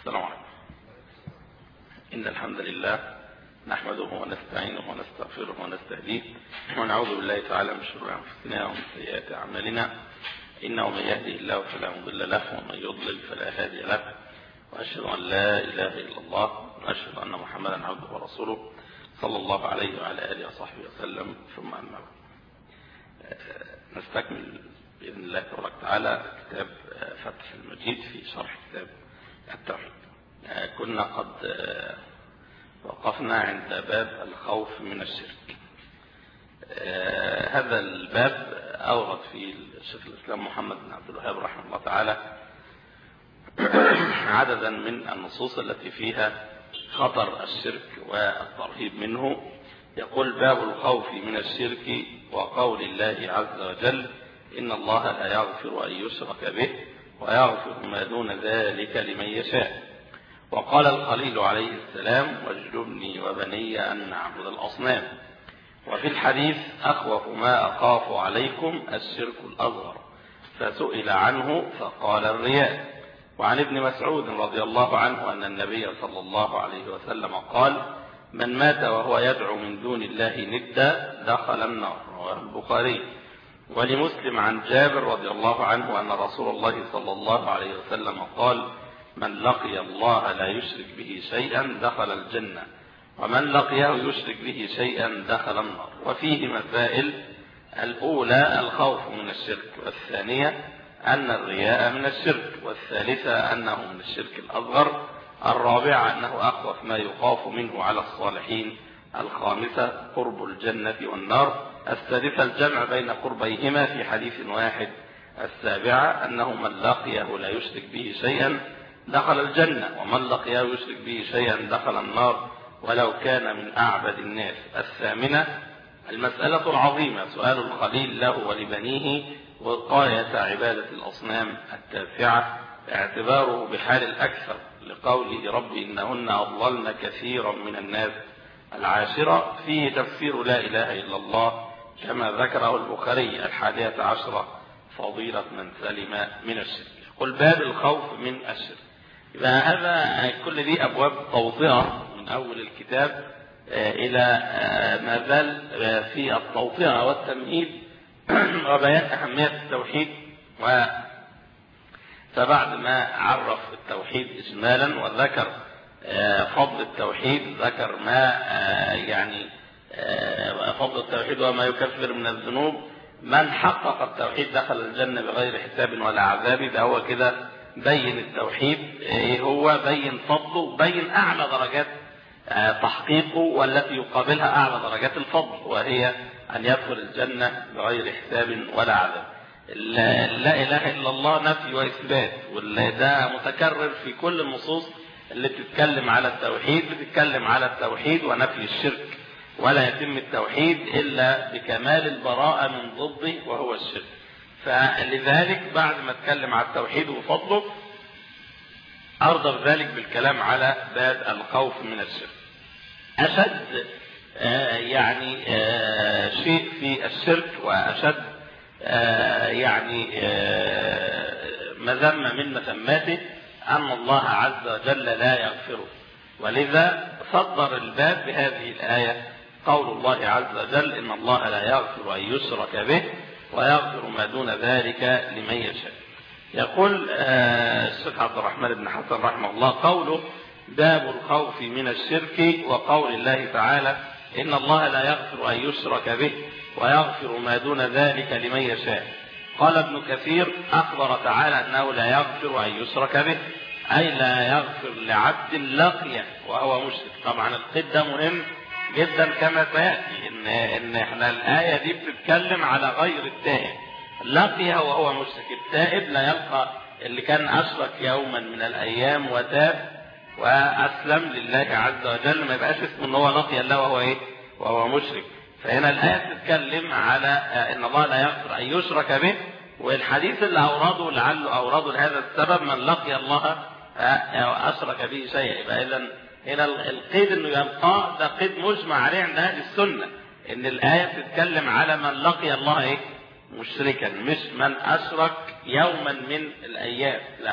السلام عليكم. إن الحمد لله نحمده ونستعينه ونستغفره ونستهديه ونعوذ بالله تعالى من شرور أنفسنا ومن سيئات أعمالنا، إنه من يهده الله فلا مضل له ومن يضلل فلا هادي له، وأشهد أن لا إله إلا الله وأشهد أن محمدا عبده ورسوله صلى الله عليه وعلى آله وصحبه وسلم. ثم أما بعد، نستكمل بإذن الله تبارك وتعالى كتاب فتح المجيد في شرح كتاب التوحيد. كنا قد وقفنا عند باب الخوف من الشرك. هذا الباب أورد فيه الشيخ الإسلام محمد بن عبد الوهاب رحمه الله تعالى عددا من النصوص التي فيها خطر الشرك والترهيب منه. يقول: باب الخوف من الشرك وقول الله عز وجل: إن الله لا يغفر أن يشرك به ويغفر ما دون ذلك لمن يشاء. وقال الخليل عليه السلام: واجنبني وبني أن نعبد الأصنام. وفي الحديث: أخوف ما أخاف عليكم الشرك الأصغر، فسئل عنه فقال: الرياء. وعن ابن مسعود رضي الله عنه أن النبي صلى الله عليه وسلم قال: من مات وهو يدعو من دون الله ندا دخل النار. رواه البخاري. ولمسلم عن جابر رضي الله عنه أن رسول الله صلى الله عليه وسلم قال: من لقي الله لا يشرك به شيئا دخل الجنة، ومن لقيه يشرك به شيئا دخل النار. وفيه مسائل: الأولى الخوف من الشرك، والثانية أن الرياء من الشرك، والثالثة أنه من الشرك الأصغر، الرابعة أنه أخوف ما يخاف منه على الصالحين، الخامسة قرب الجنة والنار، السادسة الجمع بين قربيهما في حديث واحد، السابعة أنه من لقيه لا يشرك به شيئا دخل الجنة، ومن لقيه يشرك به شيئا دخل النار ولو كان من أعبد الناس، الثامنة المسألة العظيمة سؤال الخليل له ولبنيه وقاية عبادة الأصنام، التاسعة اعتباره بحال الأكثر لقوله: رب إنهن أضللن كثيرا من الناس، العاشرة فيه تفسير لا إله إلا الله كما ذكره البخاري، 11 فضيلة من سلم من الشرك. قل باب الخوف من الشرك. يبقى هذا كل دي أبواب توطئة من أول الكتاب إلى ما زال في التوطئة والتمهيد وبيان أهمية التوحيد. فبعد ما عرف التوحيد إجمالا وذكر فضل التوحيد، ذكر ما فضل التوحيد وما يكفر من الذنوب. من حقق التوحيد دخل الجنة بغير حساب ولا عذاب. ده هو كده بين التوحيد هو، بين فضله، بين أعلى درجات تحقيقه والتي يقابلها أعلى درجات الفضل، وهي أن يدخل الجنة بغير حساب ولا عذاب. لا إله إلا الله نفي وإثبات، وده متكرر في كل النصوص اللي بتتكلم على التوحيد، بتتكلم على التوحيد ونفي الشرك، ولا يتم التوحيد إلا بكمال البراءة من ضده وهو الشرك. فلذلك بعد ما اتكلم على التوحيد وفضله أرضى ذلك بالكلام على باب الخوف من الشرك. أشد شيء في الشرك وأشد مذمة من مسماته أن الله عز وجل لا يغفره، ولذا صدر الباب بهذه الآية قول الله عز وجل: إن الله لا يغفر أن يشرك به ويغفر ما دون ذلك لمن يشاء. يقول الشيخ عبد الرحمن بن حسن رحمه الله: قوله باب الخوف من الشرك وقول الله تعالى: إن الله لا يغفر أن يشرك به ويغفر ما دون ذلك لمن يشاء. قال ابن كثير: أخبر تعالى أنه لا يغفر أن يشرك به، أي لا يغفر لعبد لقيه وهو مشرك. طبعا القيد ده مهم جدا كما سيأتي، إن احنا الآية دي بتتكلم على غير التائب، لقيه وهو مشرك. التائب لا يلقى اللي كان أشرك يوما من الأيام وتاب وأسلم لله عز وجل، ما يبقاش اسمه إن هو لقي الله وهو مشرك. فهنا الآية تتكلم على إن الله لا يغفر أن يشرك به، والحديث اللي أورده لعله أورده لهذا السبب: من لقي الله أشرك به شيئا. يبقى إذن هنا القيد إنه يلقاه ده قيد مجمع عليه عند أهل السنة، إن الآية تتكلم على من لقي الله مشركا، مش من أشرك يوما من الأيام، لا،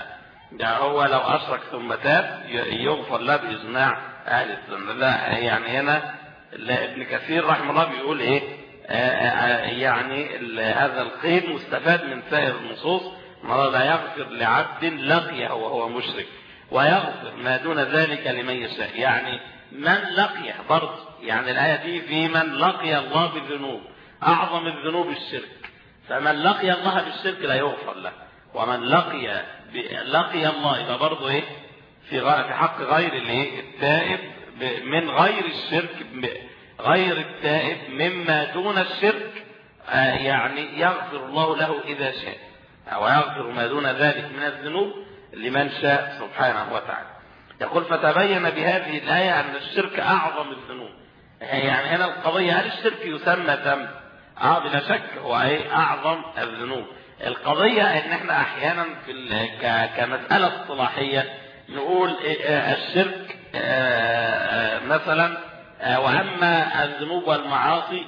ده هو لو أشرك ثم تاب يغفر له بإجماع أهل السنة. لا يعني هنا ابن كثير رحمه الله بيقول إيه يعني هذا القيد مستفاد من سائر النصوص. الله لا يغفر لعبد لقيه وهو مشرك ويغفر ما دون ذلك لمن يشاء. يعني من لقيه برضه، يعني الآية دي في من لقي الله بالذنوب، أعظم الذنوب الشرك، فمن لقي الله بالشرك لا يغفر له، ومن لقي الله يبقى برضه ايه في حق غير الايه التائب من غير الشرك، غير التائب مما دون الشرك يعني يغفر الله له إذا شاء، أو يغفر ما دون ذلك من الذنوب لمن شاء سبحانه وتعالى. يقول فتبين بهذه الآية أن الشرك أعظم الذنوب. يعني هنا القضية هل الشرك يسمى ذنب؟ بلا شك هو ايه أعظم الذنوب. القضية ان احنا احيانا في كمسألة اصطلاحية نقول الشرك مثلا واما الذنوب والمعاصي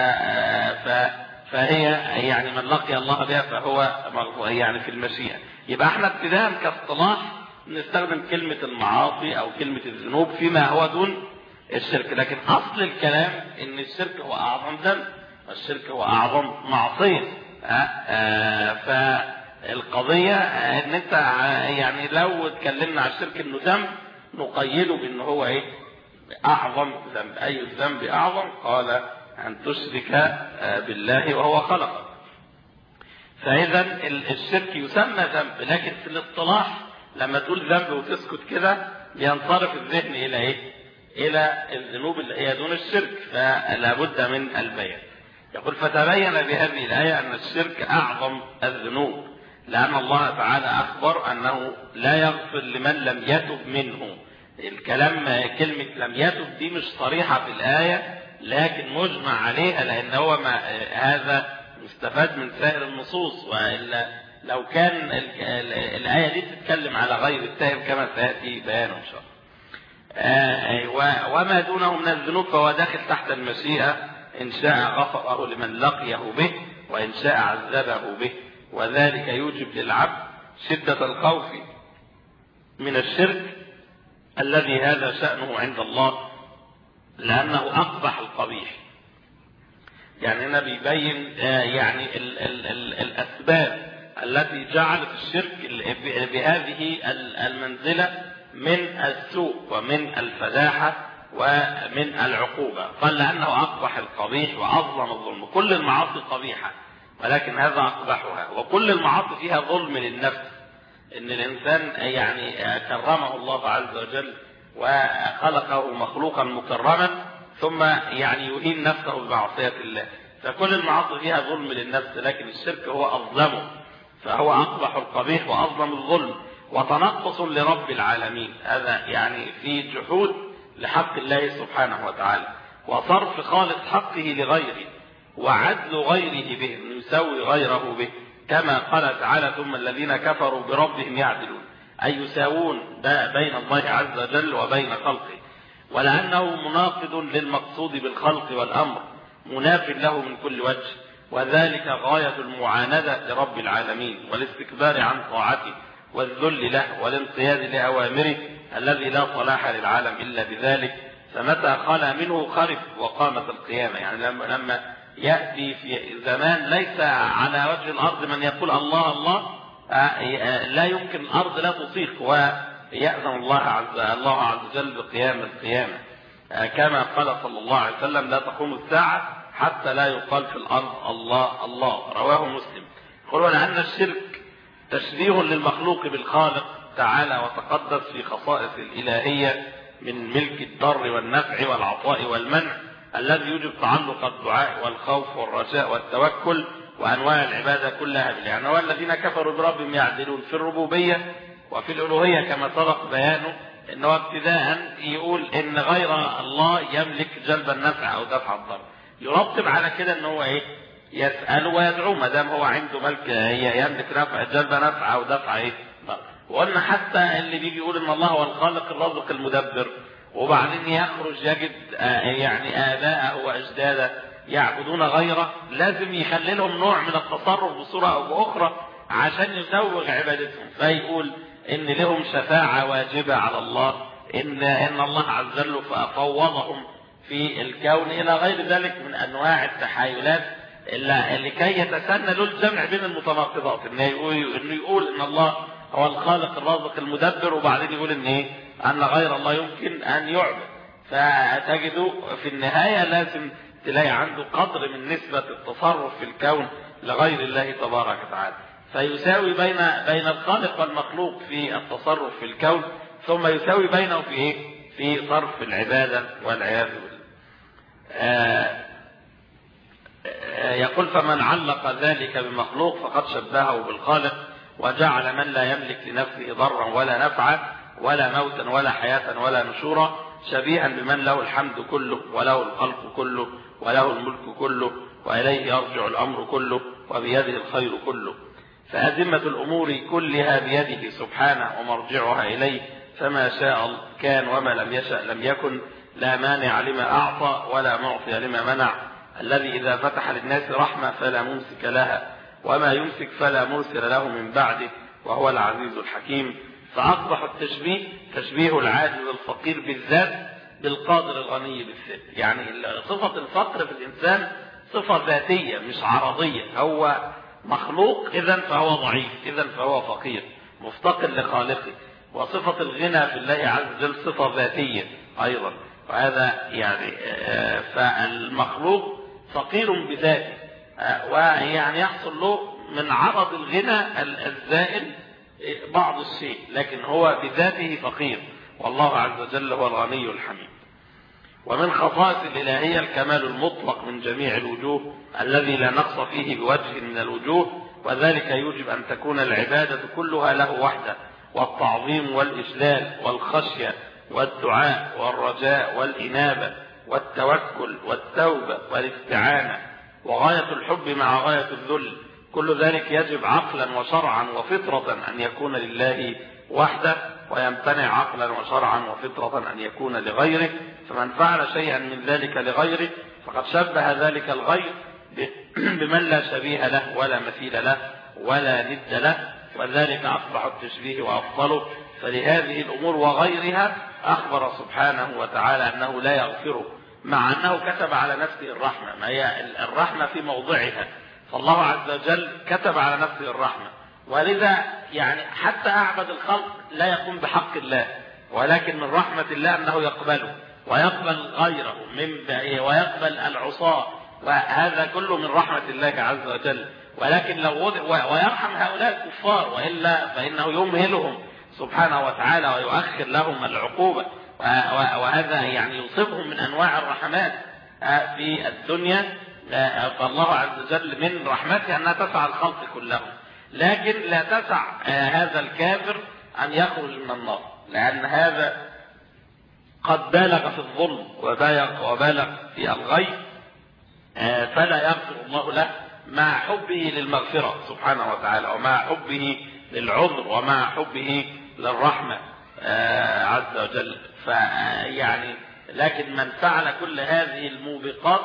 فهي يعني من لقي الله بها فهو يعني في المشيئة. يبقى احنا ابتداء كاصطلاح نستخدم كلمة المعاصي او كلمة الذنوب فيما هو دون الشرك، لكن اصل الكلام ان الشرك هو اعظم ذنب والشرك هو اعظم معصية. فالقضية ان انت يعني لو اتكلمنا عن الشرك انه ذنب نقيده بان هو ايه اعظم ذنب. اي الذنب اعظم؟ قال ان تشرك بالله وهو خلقك. فاذا الشرك يسمى ذنب، لكن في الاصطلاح لما تقول ذنب وتسكت كده ينصرف الذهن الى ايه؟ الى الذنوب اللي هي دون الشرك، فلا بد من البيان. يقول فتبين بهذه الآية أن الشرك أعظم الذنوب، لأن الله تعالى أخبر أنه لا يغفر لمن لم يتب منه. الكلام كلمة لم يتب دي مش صريحة في الآية لكن مجمع عليها، لأن هو هذا مستفاد من سائر النصوص، وإلا لو كان الآية دي تتكلم على غير التائب كما سيأتي بيانه إن شاء الله. وما دونه من الذنوب فهو داخل تحت المشيئة، إن شاء غفره لمن لقيه به وإن شاء عذبه به، وذلك يوجب للعبد شدة الخوف من الشرك الذي هذا شأنه عند الله لأنه أقبح القبيح. يعني هنا بيبين يعني الأسباب التي جعلت الشرك بهذه المنزلة من السوء ومن الفداحة ومن العقوبة. قال لأنه أقبح القبيح وأظلم الظلم. كل المعاصي قبيحة ولكن هذا أقبحها، وكل المعاصي فيها ظلم للنفس، إن الإنسان يعني كرمه الله عز وجل وخلقه مخلوقا مكرما ثم يعني يهين نفسه بمعصية الله، فكل المعاصي فيها ظلم للنفس، لكن الشرك هو أظلمه، فهو أقبح القبيح وأظلم الظلم وتنقص لرب العالمين. هذا يعني في جحود لحق الله سبحانه وتعالى وصرف خالص حقه لغيره وعدل غيره به، يسوي غيره به، كما قال تعالى ثم الذين كفروا بربهم يعدلون، أي يساوون بين الله عز وجل وبين خلقه، ولأنه مناقض للمقصود بالخلق والأمر مناف له من كل وجه، وذلك غاية المعاندة لرب العالمين والاستكبار عن طاعته والذل له والانقياد لأوامره الذي لا صلاح للعالم إلا بذلك، فمتى خلا منه خرف وقامت القيامة. يعني لما يأتي في زمان ليس على وجه الأرض من يقول الله الله، لا يمكن الأرض لا تصيق، ويأذن الله عز وجل بقيام القيامة، كما قال صلى الله عليه وسلم لا تقوم الساعة حتى لا يقال في الأرض الله الله، رواه مسلم. قالوا لأن الشرك تشبيه للمخلوق بالخالق تعالى وتقدس في خصائص الإلهية من ملك الضر والنفع والعطاء والمنع الذي يوجب تعلق الدعاء والخوف والرجاء والتوكل وأنواع العبادة كلها بالله. يعني هو الذين كفروا بربهم يعدلون في الربوبية وفي الألوهية كما سبق بيانه، إنه ابتداء يقول إن غير الله يملك جلب النفع أو دفع الضر، يرتب على كده إن هو إيه يسأل ويدعو ما دام هو عنده ملك يملك نفع جلب نفع أو دفع إيه ضر. وقلنا حتى اللي بيجي يقول إن الله هو الخالق الرازق المدبر وبعدين يخرج يجد يعني آباءه وأجداده يعبدون غيره، لازم يخلي لهم نوع من التصرف بصورة أو بأخرى عشان يسوغ عبادتهم، فيقول إن لهم شفاعة واجبة على الله، إن الله عز وجل ففوضهم في الكون إلى غير ذلك من أنواع التحايلات لكي يتسنى له الجمع بين المتناقضات، إنه يقول إن الله هو الخالق الرازق المدبر، وبعدين يقول أن غير الله يمكن أن يعبد. فتجد في النهاية لازم تلاقي عنده قدر من نسبة التصرف في الكون لغير الله تبارك وتعالى، فيساوي بين الخالق والمخلوق في التصرف في الكون، ثم يساوي بينه في صرف العبادة والعياذ بالله. يقول فمن علق ذلك بمخلوق فقد شبهه بالخالق، وجعل من لا يملك لنفسه ضرا ولا نفعا ولا موتا ولا حياة ولا نشورا شبيها بمن له الحمد كله وله الخلق كله وله الملك كله وإليه يرجع الأمر كله وبيده الخير كله، فأزمة الأمور كلها بيده سبحانه ومرجعها إليه، فما شاء كان وما لم يشأ لم يكن، لا مانع لما أعطى ولا معطي لما منع، الذي إذا فتح للناس رحمة فلا ممسك لها وما يمسك فلا مرسل له من بعده، وهو العزيز الحكيم. فأصبح التشبيه تشبيه العاجز الفقير بالذات بالقادر الغني بالذات، يعني صفة الفقر في الإنسان صفة ذاتية مش عرضية، هو مخلوق إذن فهو ضعيف، إذن فهو فقير مفتقر لخالقه. وصفة الغنى في الله عز وجل صفة ذاتية أيضا، وهذا يعني فالمخلوق فقير بذاته، ويعني يحصل له من عرض الغنى الزائل بعض الشيء، لكن هو بذاته فقير، والله عز وجل هو الغني الحميد. ومن خصائص الإلهية الكمال المطلق من جميع الوجوه الذي لا نقص فيه بوجه من الوجوه، وذلك يوجب أن تكون العبادة كلها له وحده، والتعظيم والإجلال والخشية والدعاء والرجاء والإنابة والتوكل والتوبة والاستعانة وغاية الحب مع غاية الذل، كل ذلك يجب عقلا وشرعا وفطرة أن يكون لله وحده، ويمتنع عقلا وشرعا وفطرة أن يكون لغيره. فمن فعل شيئا من ذلك لغيره فقد شبه ذلك الغير بمن لا شبيه له ولا مثيل له ولا ند له، وذلك أصبح التشبيه وأفضله. فلهذه الأمور وغيرها أخبر سبحانه وتعالى أنه لا يغفره، مع أنه كتب على نفسه الرحمة، ما هي الرحمة في موضعها، فالله عز وجل كتب على نفسه الرحمة، ولذا يعني حتى أعبد الخلق لا يقوم بحق الله، ولكن من رحمة الله أنه يقبله ويقبل غيره ويقبل العصاة، وهذا كله من رحمة الله عز وجل. ولكن لو ويرحم هؤلاء الكفار، وإلا فإنه يمهلهم سبحانه وتعالى ويؤخر لهم العقوبة، وهذا يعني يصيبهم من أنواع الرحمات في الدنيا. فالله عز وجل من رحمته أنها تسع الخلق كلهم، لكن لا تسع هذا الكافر أن يخرج من النار، لأن هذا قد بالغ في الظلم وبالغ في الغي، فلا يغفر الله له مع حبه للمغفرة سبحانه وتعالى، ومع حبه للعذر، ومع حبه للرحمة عز وجل. فيعني لكن من فعل كل هذه الموبقات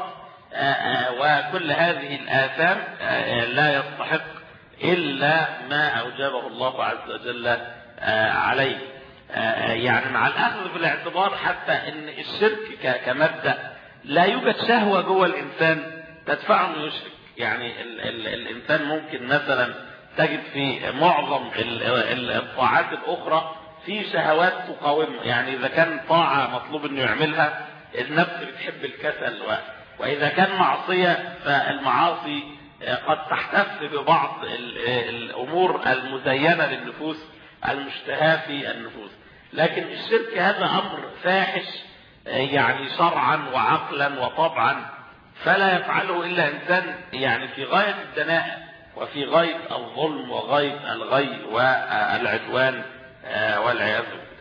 وكل هذه الآثام لا يستحق إلا ما أوجبه الله عز وجل عليه. يعني مع الأخذ في الاعتبار حتى أن الشرك كمبدأ لا يوجد شهوة جوه الإنسان تدفعه أن يشرك. يعني الإنسان ممكن مثلا تجد في معظم الطاعات الأخرى في شهوات تقاومه، يعني إذا كان طاعة مطلوب أنه يعملها النفس بتحب الكسل، وإذا كان معصية فالمعاصي قد تحتف ببعض الأمور المزينة للنفوس المشتهاة في النفوس. لكن الشرك هذا أمر فاحش يعني شرعا وعقلا وطبعا، فلا يفعله إلا إنسان يعني في غاية الدناءة وفي غاية الظلم وغاية الغي والعدوان والعياذ بالله.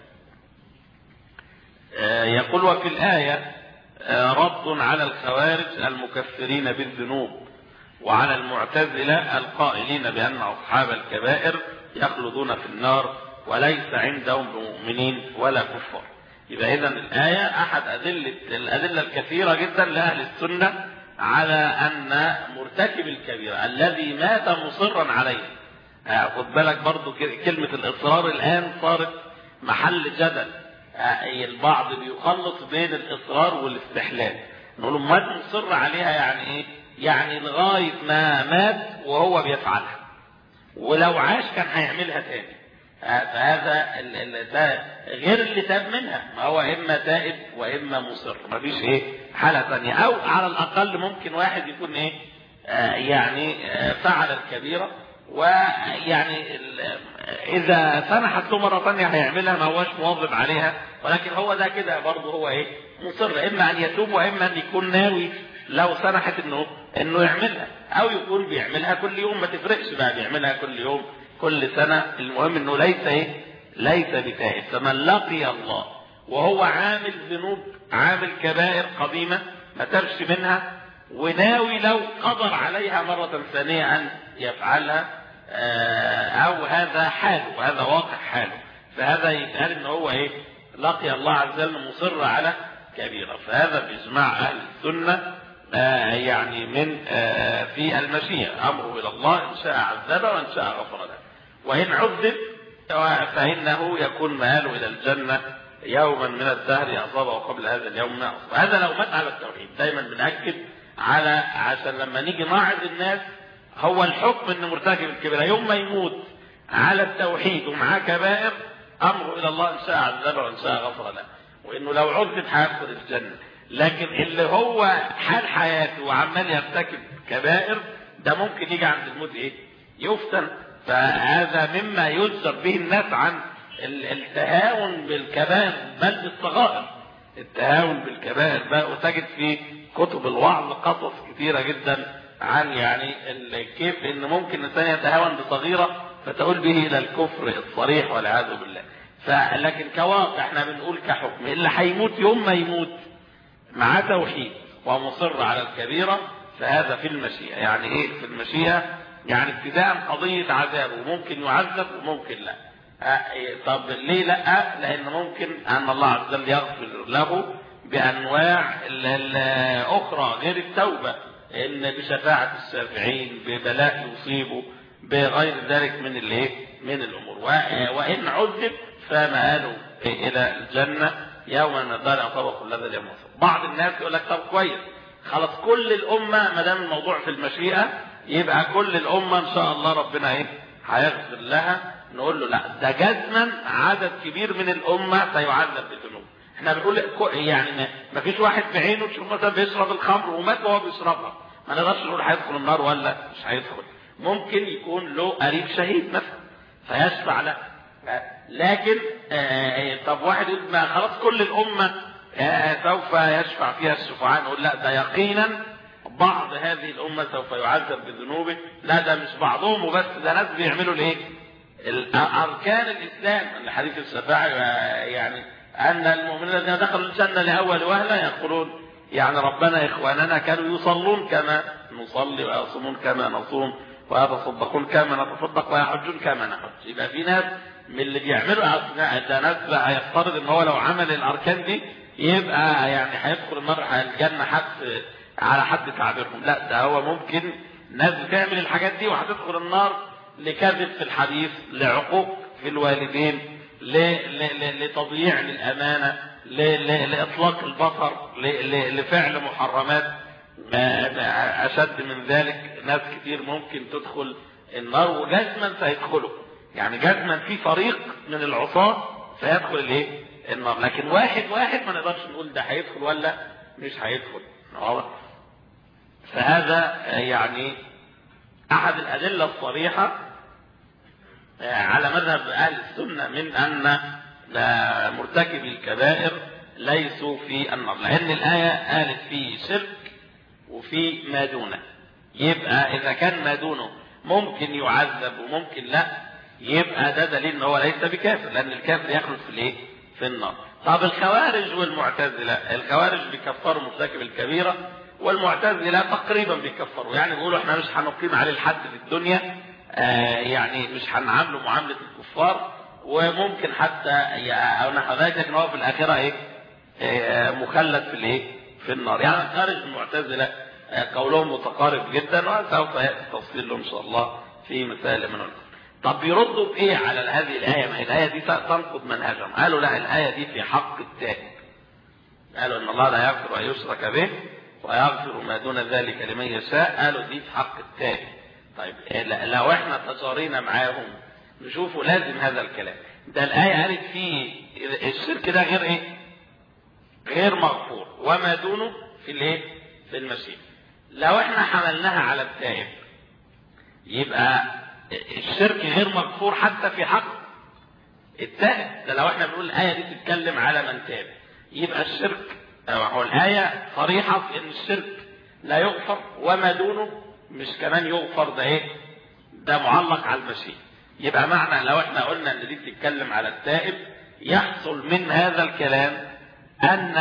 يقول وفي الآية رد على الخوارج المكفرين بالذنوب، وعلى المعتزلة القائلين بأن أصحاب الكبائر يخلدون في النار وليس عندهم بمؤمنين ولا كفار. يبقى إذن الآية أحد الأدلة الكثيرة جدا لأهل السنة على أن مرتكب الكبيرة الذي مات مصرا عليه خد بالك برضو كلمة الإصرار الآن صارت محل جدل. البعض بيخلط بين الإصرار والاستحلال، نقول ما مصر عليها يعني إيه؟ يعني لغاية ما مات وهو بيفعلها، ولو عاش كان هيعملها تاني. فهذا ده غير اللي تاب منها، ما هو إما تائب وإما مصر، ما فيش إيه حالة ثانية. أو على الأقل ممكن واحد يكون إيه يعني فعل الكبيرة، ويعني إذا سمحت له مرة ثانية هيعملها، ما هوش مواظب عليها، ولكن هو ده كده برضه هو إيه مصر، إما أن يتوب وإما أن يكون ناوي لو سمحت إنه يعملها، أو يكون بيعملها كل يوم، ما تفرقش بقى بيعملها كل يوم كل سنة، المهم إنه ليس بتائب. فمن لقي الله وهو عامل ذنوب، عامل كبائر قديمة ما ترش منها، وناوي لو قدر عليها مرة ثانية أن يفعلها، أو هذا حاله وهذا واقع حاله، فهذا يتقال إن هو إيه لقي الله عز وجل مصر على كبيرة. فهذا بإجماع أهل السنة يعني من في المشيئة، أمره إلى الله، إن شاء عذبه وإن شاء غفر له، وإن عذب فإنه يكون مآله إلى الجنة يوما من الدهر أصابه قبل هذا اليوم ما أصابه. هذا لو مات على التوحيد. دايما بنأكد على عشان لما نيجي نعظ الناس، هو الحكم إنه مرتكب الكبيرة يوم ما يموت على التوحيد ومعاه كبائر، أمره إلى الله، إن شاء عذبه وإن شاء غفر له، وإنه لو عذب هيدخل الجنة. لكن اللي هو حال حياته وعمال يرتكب كبائر، ده ممكن يجي عند الموت إيه يفتن. فهذا مما يجزر به الناس عن التهاون بالكبائر بل بالصغائر، التهاون بالكبائر بقى. وتجد في كتب الوعظ قصص كثيرة جدا عن يعني كيف ان ممكن الانسان يتهاون بصغيرة فتقول به الى الكفر الصريح والعياذ بالله. لكن كواقع احنا بنقول كحكم اللي هيموت يوم ما يموت مع توحيد ومصر على الكبيرة، فهذا في المشيئة. يعني ايه في المشيئة؟ يعني ابتداء قضية عذابه، ممكن يعذب وممكن لا. طب ليه لا؟ لان ممكن ان الله عز وجل يغفر له بانواع اخرى غير التوبة، ان بشفاعة الشافعين، ببلاء يصيبه، بغير ذلك من الايه من الامور. وان عذب فمآله الى الجنة يوم من الدار اصابه كل هذا اليوم. بعض الناس يقول لك طب كويس خلاص كل الامة ما دام الموضوع في المشيئة يبقى كل الامة ان شاء الله ربنا ايه هيغفر لها. نقول له لا، ده جزما عدد كبير من الامة سيعذب بالذنوب. احنا بنقول يعني ما فيش واحد بعينه تشوف مثلا بيشرب الخمر ومات وهو بيشربها، ما نقدرش نقول هيدخل النار ولا مش هيدخل. ممكن يكون له قريب شهيد مثلا فيشفع له. لكن طب واحد يقول ما خلاص كل الامة سوف يشفع فيها الشفعاء، نقول لا، ده يقينا بعض هذه الامة سوف يعذب بذنوبه. لا، ده مش بعضهم وبس، ده ناس بيعملوا الايه اركان الاسلام. الحديث الشفاعي يعني ان المؤمنين الذين دخلوا الجنة لاول وهلة يقولون يعني ربنا اخواننا كانوا يصلون كما نصلي ويصومون كما نصوم ويتصدقون كما نتصدق ويحجون كما نحج. يبقى في ناس من اللي بيعملوا ده ناس بقى يفترض ان هو لو عمل الاركان دي يبقى يعني هيدخل النار الجنة حتى على حد تعبيرهم. لا، ده هو ممكن ناس بتعمل الحاجات دي وهتدخل النار لكذب في الحديث، لعقوق في الوالدين، لتضييع للأمانة، لإطلاق البصر، لفعل محرمات. أشد من ذلك ناس كتير ممكن تدخل النار وجزما سيدخلوا، يعني جزما في فريق من العصاة سيدخل الايه النار. لكن واحد ما نقدرش نقول ده هيدخل ولا مش هيدخل. فهذا يعني احد الادله الصريحه على مذهب اهل السنه من ان مرتكبي الكبائر ليسوا في النار، لان الايه قالت في شرك وفي ما دونه. يبقى اذا كان ما دونه ممكن يعذب وممكن لا، يبقى ده دليل ان هو ليس بكافر، لان الكافر يخلد في الايه في النار. طب الخوارج والمعتزله، الخوارج بيكفروا مرتكب الكبيره، والمعتزله تقريبا بيكفروا، يعني بيقولوا احنا مش هنقيم عليه الحد في الدنيا، يعني مش هنعامله معامله الكفار، وممكن حتى او نحو ذلك، لكن هو في الاخره ايه مخلد في الايه في النار. يعني خارج المعتزله قولهم متقارب جدا، وسوف ياتي تفصيل له ان شاء الله في مسائل من الكفر. طب بيردوا بايه على هذه الايه؟ ما هي الايه دي تنقض منهجهم. قالوا لا، الايه دي في حق التائب. قالوا ان الله لا يغفر ان يشرك به ويغفر ما دون ذلك لمن يشاء. قالوا دي في حق التائب. طيب لو احنا تجارينا معاهم نشوفوا لازم هذا الكلام ده. الايه قالت فيه الشرك ده غير ايه؟ غير مغفور، وما دونه في الايه؟ في المشيئة. لو احنا حملناها على التائب يبقى الشرك غير مغفور حتى في حق التائب. ده لو احنا بنقول الايه دي تتكلم على من تاب، يبقى الشرك هو الايه صريحه في ان الشرك لا يغفر، وما دونه مش كمان يغفر. ده ايه؟ ده معلق على المشيئة. يبقى معنى لو احنا قلنا ان دي بتتكلم على التائب، يحصل من هذا الكلام ان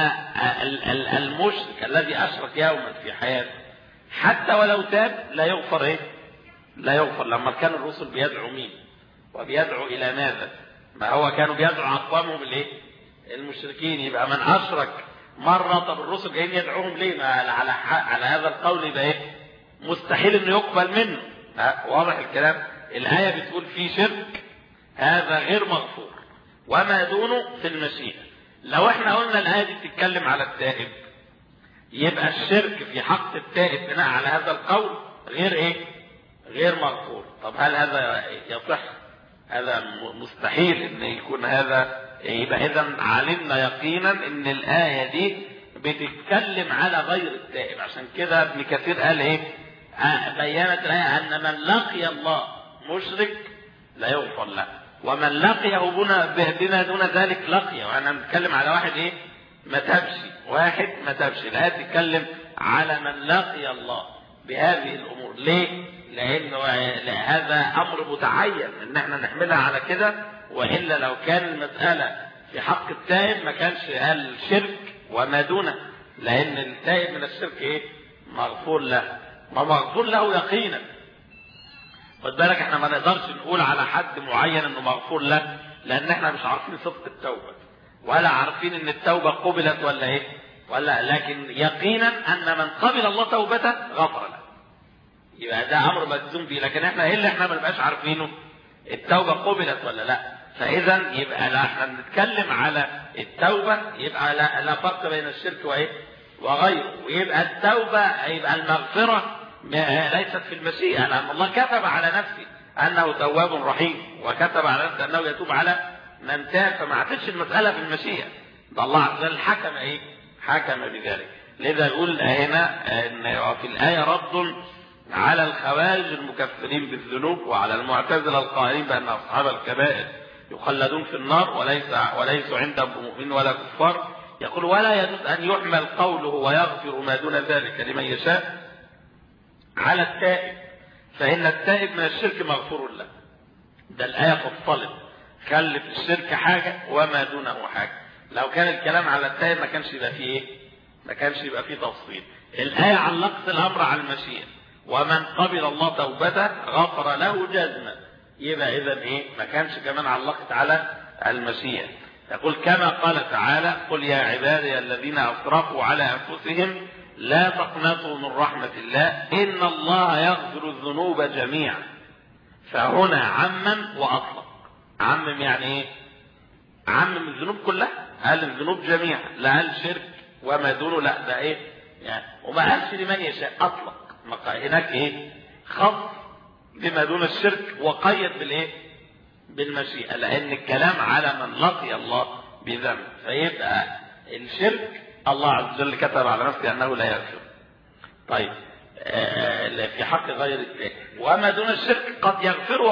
المشرك الذي اشرك يوما في حياته حتى ولو تاب لا يغفر ايه؟ لا يغفر. لما كان الرسل بيدعوا مين؟ وبيدعوا الى ماذا؟ ما هو كانوا بيدعوا اقوامهم الايه؟ المشركين. يبقى من اشرك مره، طب الرسل جايين يدعوهم ليه؟ ما على هذا القول يبقى ايه؟ مستحيل انه يقبل منه. واضح الكلام؟ الايه بتقول في شرك هذا غير مغفور، وما دونه في المشيئة. لو احنا قلنا الايه دي بتتكلم على التائب، يبقى الشرك في حق التائب بناء على هذا القول غير ايه؟ غير مغفور. طب هل هذا يصح؟ هذا مستحيل ان يكون هذا. يبقى اذا علمنا يقينا ان الايه دي بتتكلم على غير التائب. عشان كده ابن كثير قال ايه؟ بينت الايه ان من لقي الله مشرك لا يغفر له، ومن لقيه بما دون ذلك لقيه. وانا بنتكلم على واحد ايه؟ ما تابش. واحد ما تابش. الايه تتكلم على من لقي الله بهذه الامور. ليه؟ لانه هذا امر متعين ان احنا نحملها على كده، والا لو كان المساله في حق التائب ما كانش قال شرك وما دونه، لان التائب من الشرك ايه؟ مغفور له. ما مغفور له يقينا. خد بالك، احنا ما نقدرش نقول على حد معين انه مغفور له، لان احنا مش عارفين صدق التوبه، ولا عارفين ان التوبه قبلت ولا ايه، لكن يقينا ان من قبل الله توبته غفر له. يبقى ده امر مجزوم به. لكن احنا ايه اللي احنا ما نبقاش عارفينه؟ التوبه قبلت ولا لا. فاذا يبقى لا، احنا بنتكلم على التوبه، يبقى لا فرق بين الشرك وايه؟ وغيره. ويبقى التوبه، يبقى المغفره ليست في المشيئة، لأن الله كتب على نفسه أنه تواب رحيم، وكتب على نفسه أنه يتوب على من تاب. فما عادتش المسألة في المشيئة. ده الله عز وجل حكم ايه؟ حكم بذلك. لذا يقول هنا ان في الآية رد على الخوارج المكفرين بالذنوب، وعلى المعتزلة القائلين بأن أصحاب الكبائر يخلدون في النار وليسوا عندهم مؤمنين ولا كفار. يقول ولا يجوز أن يحمل قوله ويغفر ما دون ذلك لمن يشاء على التائب، فإن التائب من الشرك مغفور له. ده الآية فصلت، خلت الشرك حاجة وما دونه حاجة. لو كان الكلام على التائب ما كانش يبقى فيه ايه؟ ما كانش يبقى فيه تفصيل. الآية علقت الأمر على المشيئة، ومن قبل الله توبته غفر له جزما. يبقى إذا ايه؟ ما كانش كمان علقت على المشيئة. يقول كما قال تعالى قل يا عبادي الذين أسرفوا على أنفسهم لا تقنطوا من رحمة الله إن الله يغفر الذنوب جميعا. فهنا عمم وأطلق. عمم يعني ايه؟ عمم الذنوب كلها، قال الذنوب جميعا، لا قال شرك وما دونه، لا ده ايه يعني، وما قالش لمن يشاء، اطلق. هناك ايه؟ خص بما دون الشرك، وقيد بالايه؟ بالمشيئة، لان الكلام على من لقي الله بذنب. فيبقى الشرك الله عز وجل كتب على نفسه انه لا يغفر. طيب في حق غير التائب. وما دون الشرك قد يغفر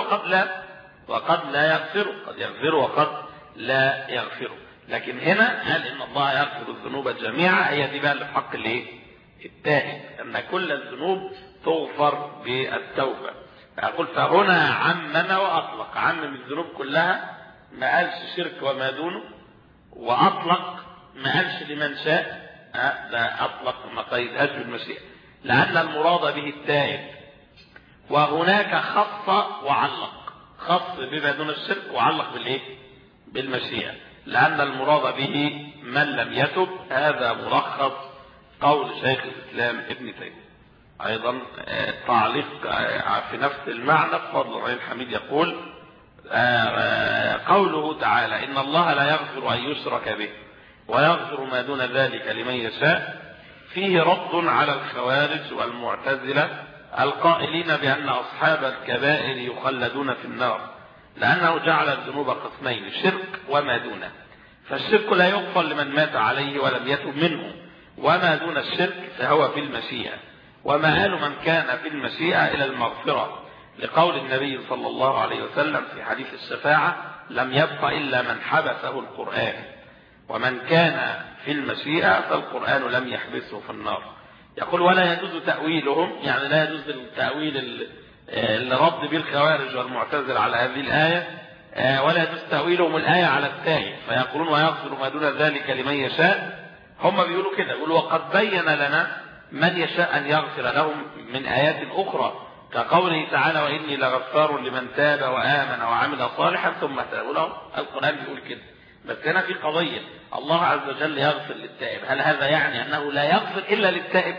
وقد لا يغفر، قد يغفر وقد لا يغفر. لكن هنا قال ان الله يغفر الذنوب جميعا. هي دي بقى اللي في حق الايه؟ التائب، ان كل الذنوب تغفر بالتوبه. فاقول فهنا عمم واطلق، عمم الذنوب كلها، ما قالش شرك وما دونه، واطلق ما قالش لمن شاء، ده اطلق ما قيدهاش بالمشيئه، لان المراد به التائب. وهناك خص وعلق، خص بما دون الشرك وعلق بالايه؟ بالمشيئة، لأن المراد به من لم يتب. هذا ملخص قول شيخ الإسلام ابن تيمية. أيضا تعليق في نفس المعنى فضل الرحيم الحميد يقول قوله تعالى إن الله لا يغفر أن يشرك به ويغفر ما دون ذلك لمن يشاء، فيه رد على الخوارج والمعتزلة القائلين بأن أصحاب الكبائر يخلدون في النار، لأنه جعل الذنوب قسمين، شرك وما دونه. فالشرك لا يغفر لمن مات عليه ولم يتب منه، وما دون الشرك فهو في المشيئة، ومآل من كان في المشيئة إلى المغفرة، لقول النبي صلى الله عليه وسلم في حديث الشفاعة: لم يبق إلا من حبسه القرآن، ومن كان في المشيئة فالقرآن لم يحبسه في النار. يقول ولا يجوز تأويلهم، يعني لا يجوز التأويل اللي رد به الخوارج والمعتزل على هذه الآية، ولا يجوز تأويلهم الآية على التائب، فيقولون ويغفر ما دون ذلك لمن يشاء. هم بيقولوا كده، يقولوا وقد بين لنا من يشاء أن يغفر لهم من آيات أخرى، كقوله تعالى: وإني لغفار لمن تاب وآمن وعمل صالحا ثم تاب. القرآن بيقول كده. بس هنا في قضية، الله عز وجل يغفر للتائب، هل هذا يعني أنه لا يغفر إلا للتائب؟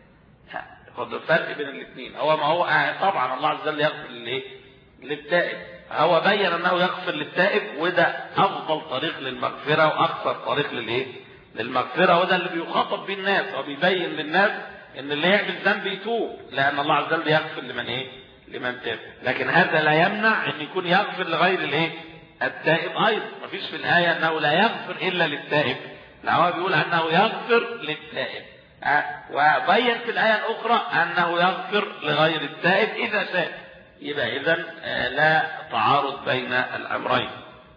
خد الفرق بين الاثنين. هو ما هو طبعا الله عز وجل يغفر للتائب، هو بين أنه يغفر للتائب، وده أفضل طريق للمغفرة وأكثر طريق للمغفرة، وده اللي بيخاطب به الناس، وبيبين للناس ان اللي يعمل ذنب يتوب، لان الله عز وجل يغفر لمن تاب. لكن هذا لا يمنع ان يكون يغفر لغير التائب ايضا. مفيش في الايه انه لا يغفر الا للتائب، لا، هو بيقول انه يغفر للتائب، وبين في الايه الاخرى انه يغفر لغير التائب اذا شاء. يبقى اذا لا تعارض بين الامرين.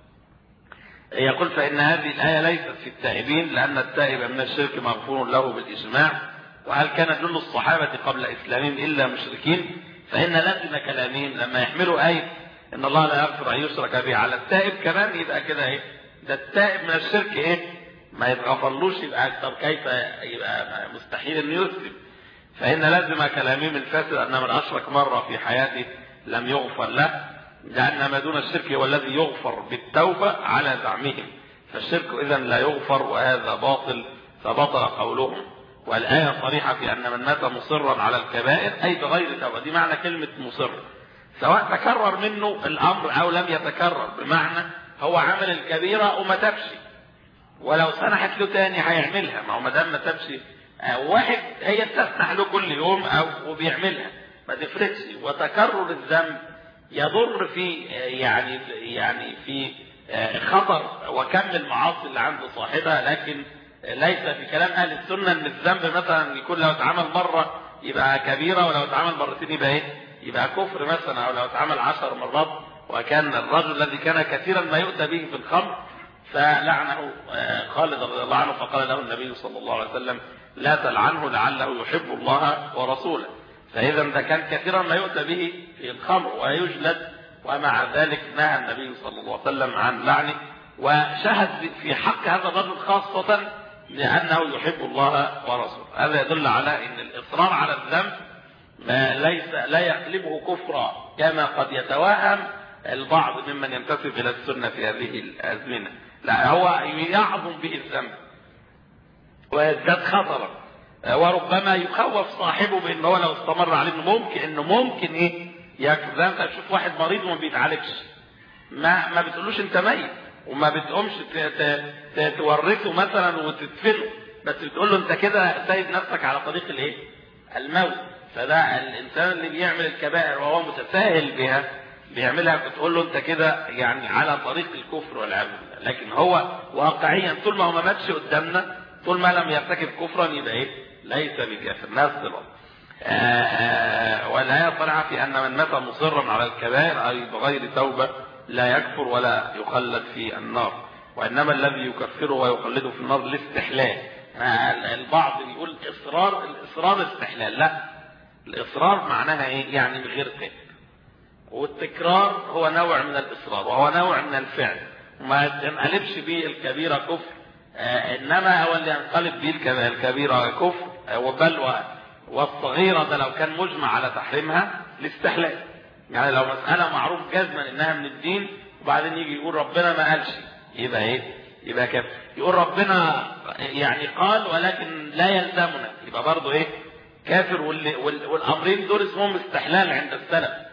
يقول فإن هذه الآية ليست في التائبين، لأن التائب من الشرك مغفور له بالإجماع، وهل كان جل الصحابة قبل إسلامهم إلا مشركين؟ فإن لازم كلامهم لما يحملوا آية إن الله لا يغفر أن يشرك به على التائب كمان، يبقى كده ده التائب من الشرك ما يتغفرلوش، يبقى طب كيف يبقى مستحيل إنه يسلم؟ فإن لازم كلامهم الفاسد أن من أشرك مرة في حياته لم يغفر له، لأن ما دون الشرك هو الذي يغفر بالتوبة على زعمهم، فالشرك إذن لا يغفر، وهذا باطل، فبطل قولهم. والآية صريحة في أن من مات مصرا على الكبائر أي بغير توبة، دي معنى كلمة مصر، سواء تكرر منه الأمر أو لم يتكرر، بمعنى هو عمل الكبيرة وما تبش، ولو سنحت له تاني هيعملها، ما هو ما دام ما تبش، واحد هي تسنح له كل يوم أو بيعملها ما تفرقش. وتكرر الذنب يضر في يعني في خطر وكم المعاصي اللي عند صاحبها، لكن ليس في كلام اهل السنه ان الذنب مثلا يكون لو اتعمل مره يبقى كبيره، ولو اتعمل مرتين يبقى كفر مثلا، او لو اتعمل 10 مرات. وكان الرجل الذي كان كثيرا ما يؤتى به في الخمر فلعنه خالد رضي الله عنه، فقال له النبي صلى الله عليه وسلم: لا تلعنه لعله يحب الله ورسوله. فإذا ده كان كثيرا ما يؤتى به في الخمر ويجلد، ومع ذلك نهى النبي صلى الله عليه وسلم عن لعنه، وشهد في حق هذا الرجل خاصة لأنه يحب الله ورسوله. هذا يدل على أن الإصرار على الذنب لا يقلبه كفرا كما قد يتوهم البعض ممن ينتسب إلى السنة في هذه الأزمنة، لا، هو يعظم به الذنب ويزداد خطرا، وربما يخوف صاحبه بأنه هو لو استمر عليه انه ممكن يكذب. انت تشوف واحد مريض وما بيتعالجش، ما بتقولوش انت ميت، وما بتقومش تورثه مثلا وتدفنه، بس بتقول له انت كده سايب نفسك على طريق الموت. فده الانسان اللي بيعمل الكبائر وهو متساهل بها بيعملها، بتقول له انت كده يعني على طريق الكفر والعياذ بالله. لكن هو واقعيا طول ما هو ما ماتش قدامنا، طول ما لم يرتكب كفرا، يبقى ليس بكافر، ناس ضرب. والآية صريحة في أن من مات مصرا على الكبائر أي بغير توبة لا يكفر ولا يخلد في النار، وإنما الذي يكفره ويخلده في النار الاستحلال. البعض يقول الإصرار استحلال، لا، الإصرار معناها يعني بغير تاب، والتكرار هو نوع من الإصرار وهو نوع من الفعل، وما ينقلبش به الكبيرة كفر، إنما هو اللي ينقلب به الكبيرة كفر، وبل والصغيرة ده لو كان مجمع على تحريمها الاستحلال. يعني لو مسألة معروف جزما إنها من الدين، وبعدين يجي يقول ربنا ما قالش، يبقى كافر. يقول ربنا يعني قال ولكن لا يلزمنا، يبقى برضه كافر. والأمرين دول اسمهم استحلال عند السلف.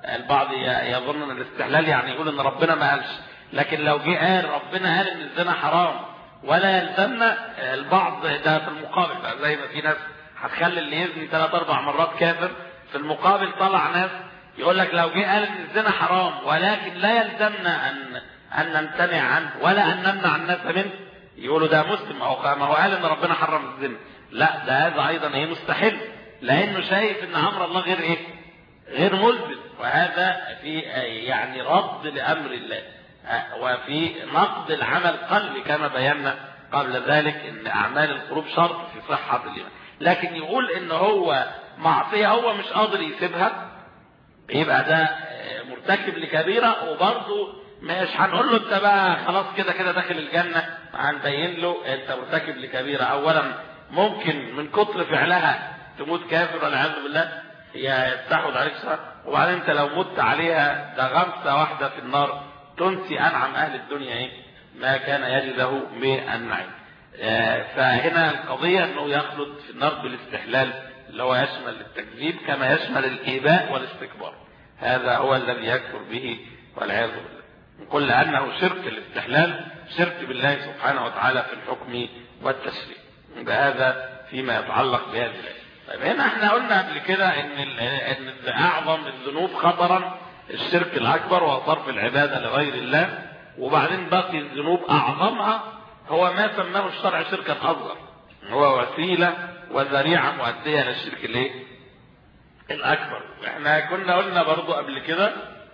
البعض يظن ان الاستحلال يعني يقول ان ربنا ما قالش، لكن لو جه قال ربنا قال ان الزنا حرام ولا يلزمنا، البعض ده في المقابل بقى، زي ما في ناس هتخلي اللي يزني 3-4 مرات كافر، في المقابل طلع ناس يقول لك لو جه قال ان الزنا حرام ولكن لا يلزمنا ان نمتنع عنه ولا ان نمنع الناس منه، يقولوا ده مسلم، ما هو قال ان ربنا حرم الزنا. لا، ده هذا ايضا مستحيل، لانه شايف ان امر الله غير ملزم، وهذا في يعني رد لامر الله وفي نقد العمل القلبي كما بينا قبل ذلك ان اعمال القلوب شرط في صحه الايمان. لكن يقول ان هو معصيه هو مش قادر يسيبها، يبقى ده مرتكب لكبيره، وبرضه مش هنقول له انت بقى خلاص كده داخل الجنه، هنبين له انت مرتكب لكبيره. اولا ممكن من كتر فعلها تموت كافر والعياذ بالله، يفتحوا عليك سنة، وبعدين انت لو مت عليها ده غمسه واحده في النار تنسي انعم اهل الدنيا ما كان يجده من النعيم. فهنا القضيه انه يخلد في النار بالاستحلال اللي هو يشمل التكذيب كما يشمل الإيباء والاستكبار، هذا هو الذي يكفر به والعياذ بالله. نقول لأنه شرك الاستحلال، شرك بالله سبحانه وتعالى في الحكم والتشريع. هذا فيما يتعلق بهذه الآية. طيب هنا احنا قلنا قبل كده ان اعظم الذنوب خطرا الشرك الاكبر وصرف العباده لغير الله، وبعدين باقي الذنوب اعظمها هو ما سماه الشرع شركا اصغر، هو وسيله وذريعه مؤديه للشرك الاكبر. احنا كنا قلنا برضو قبل كده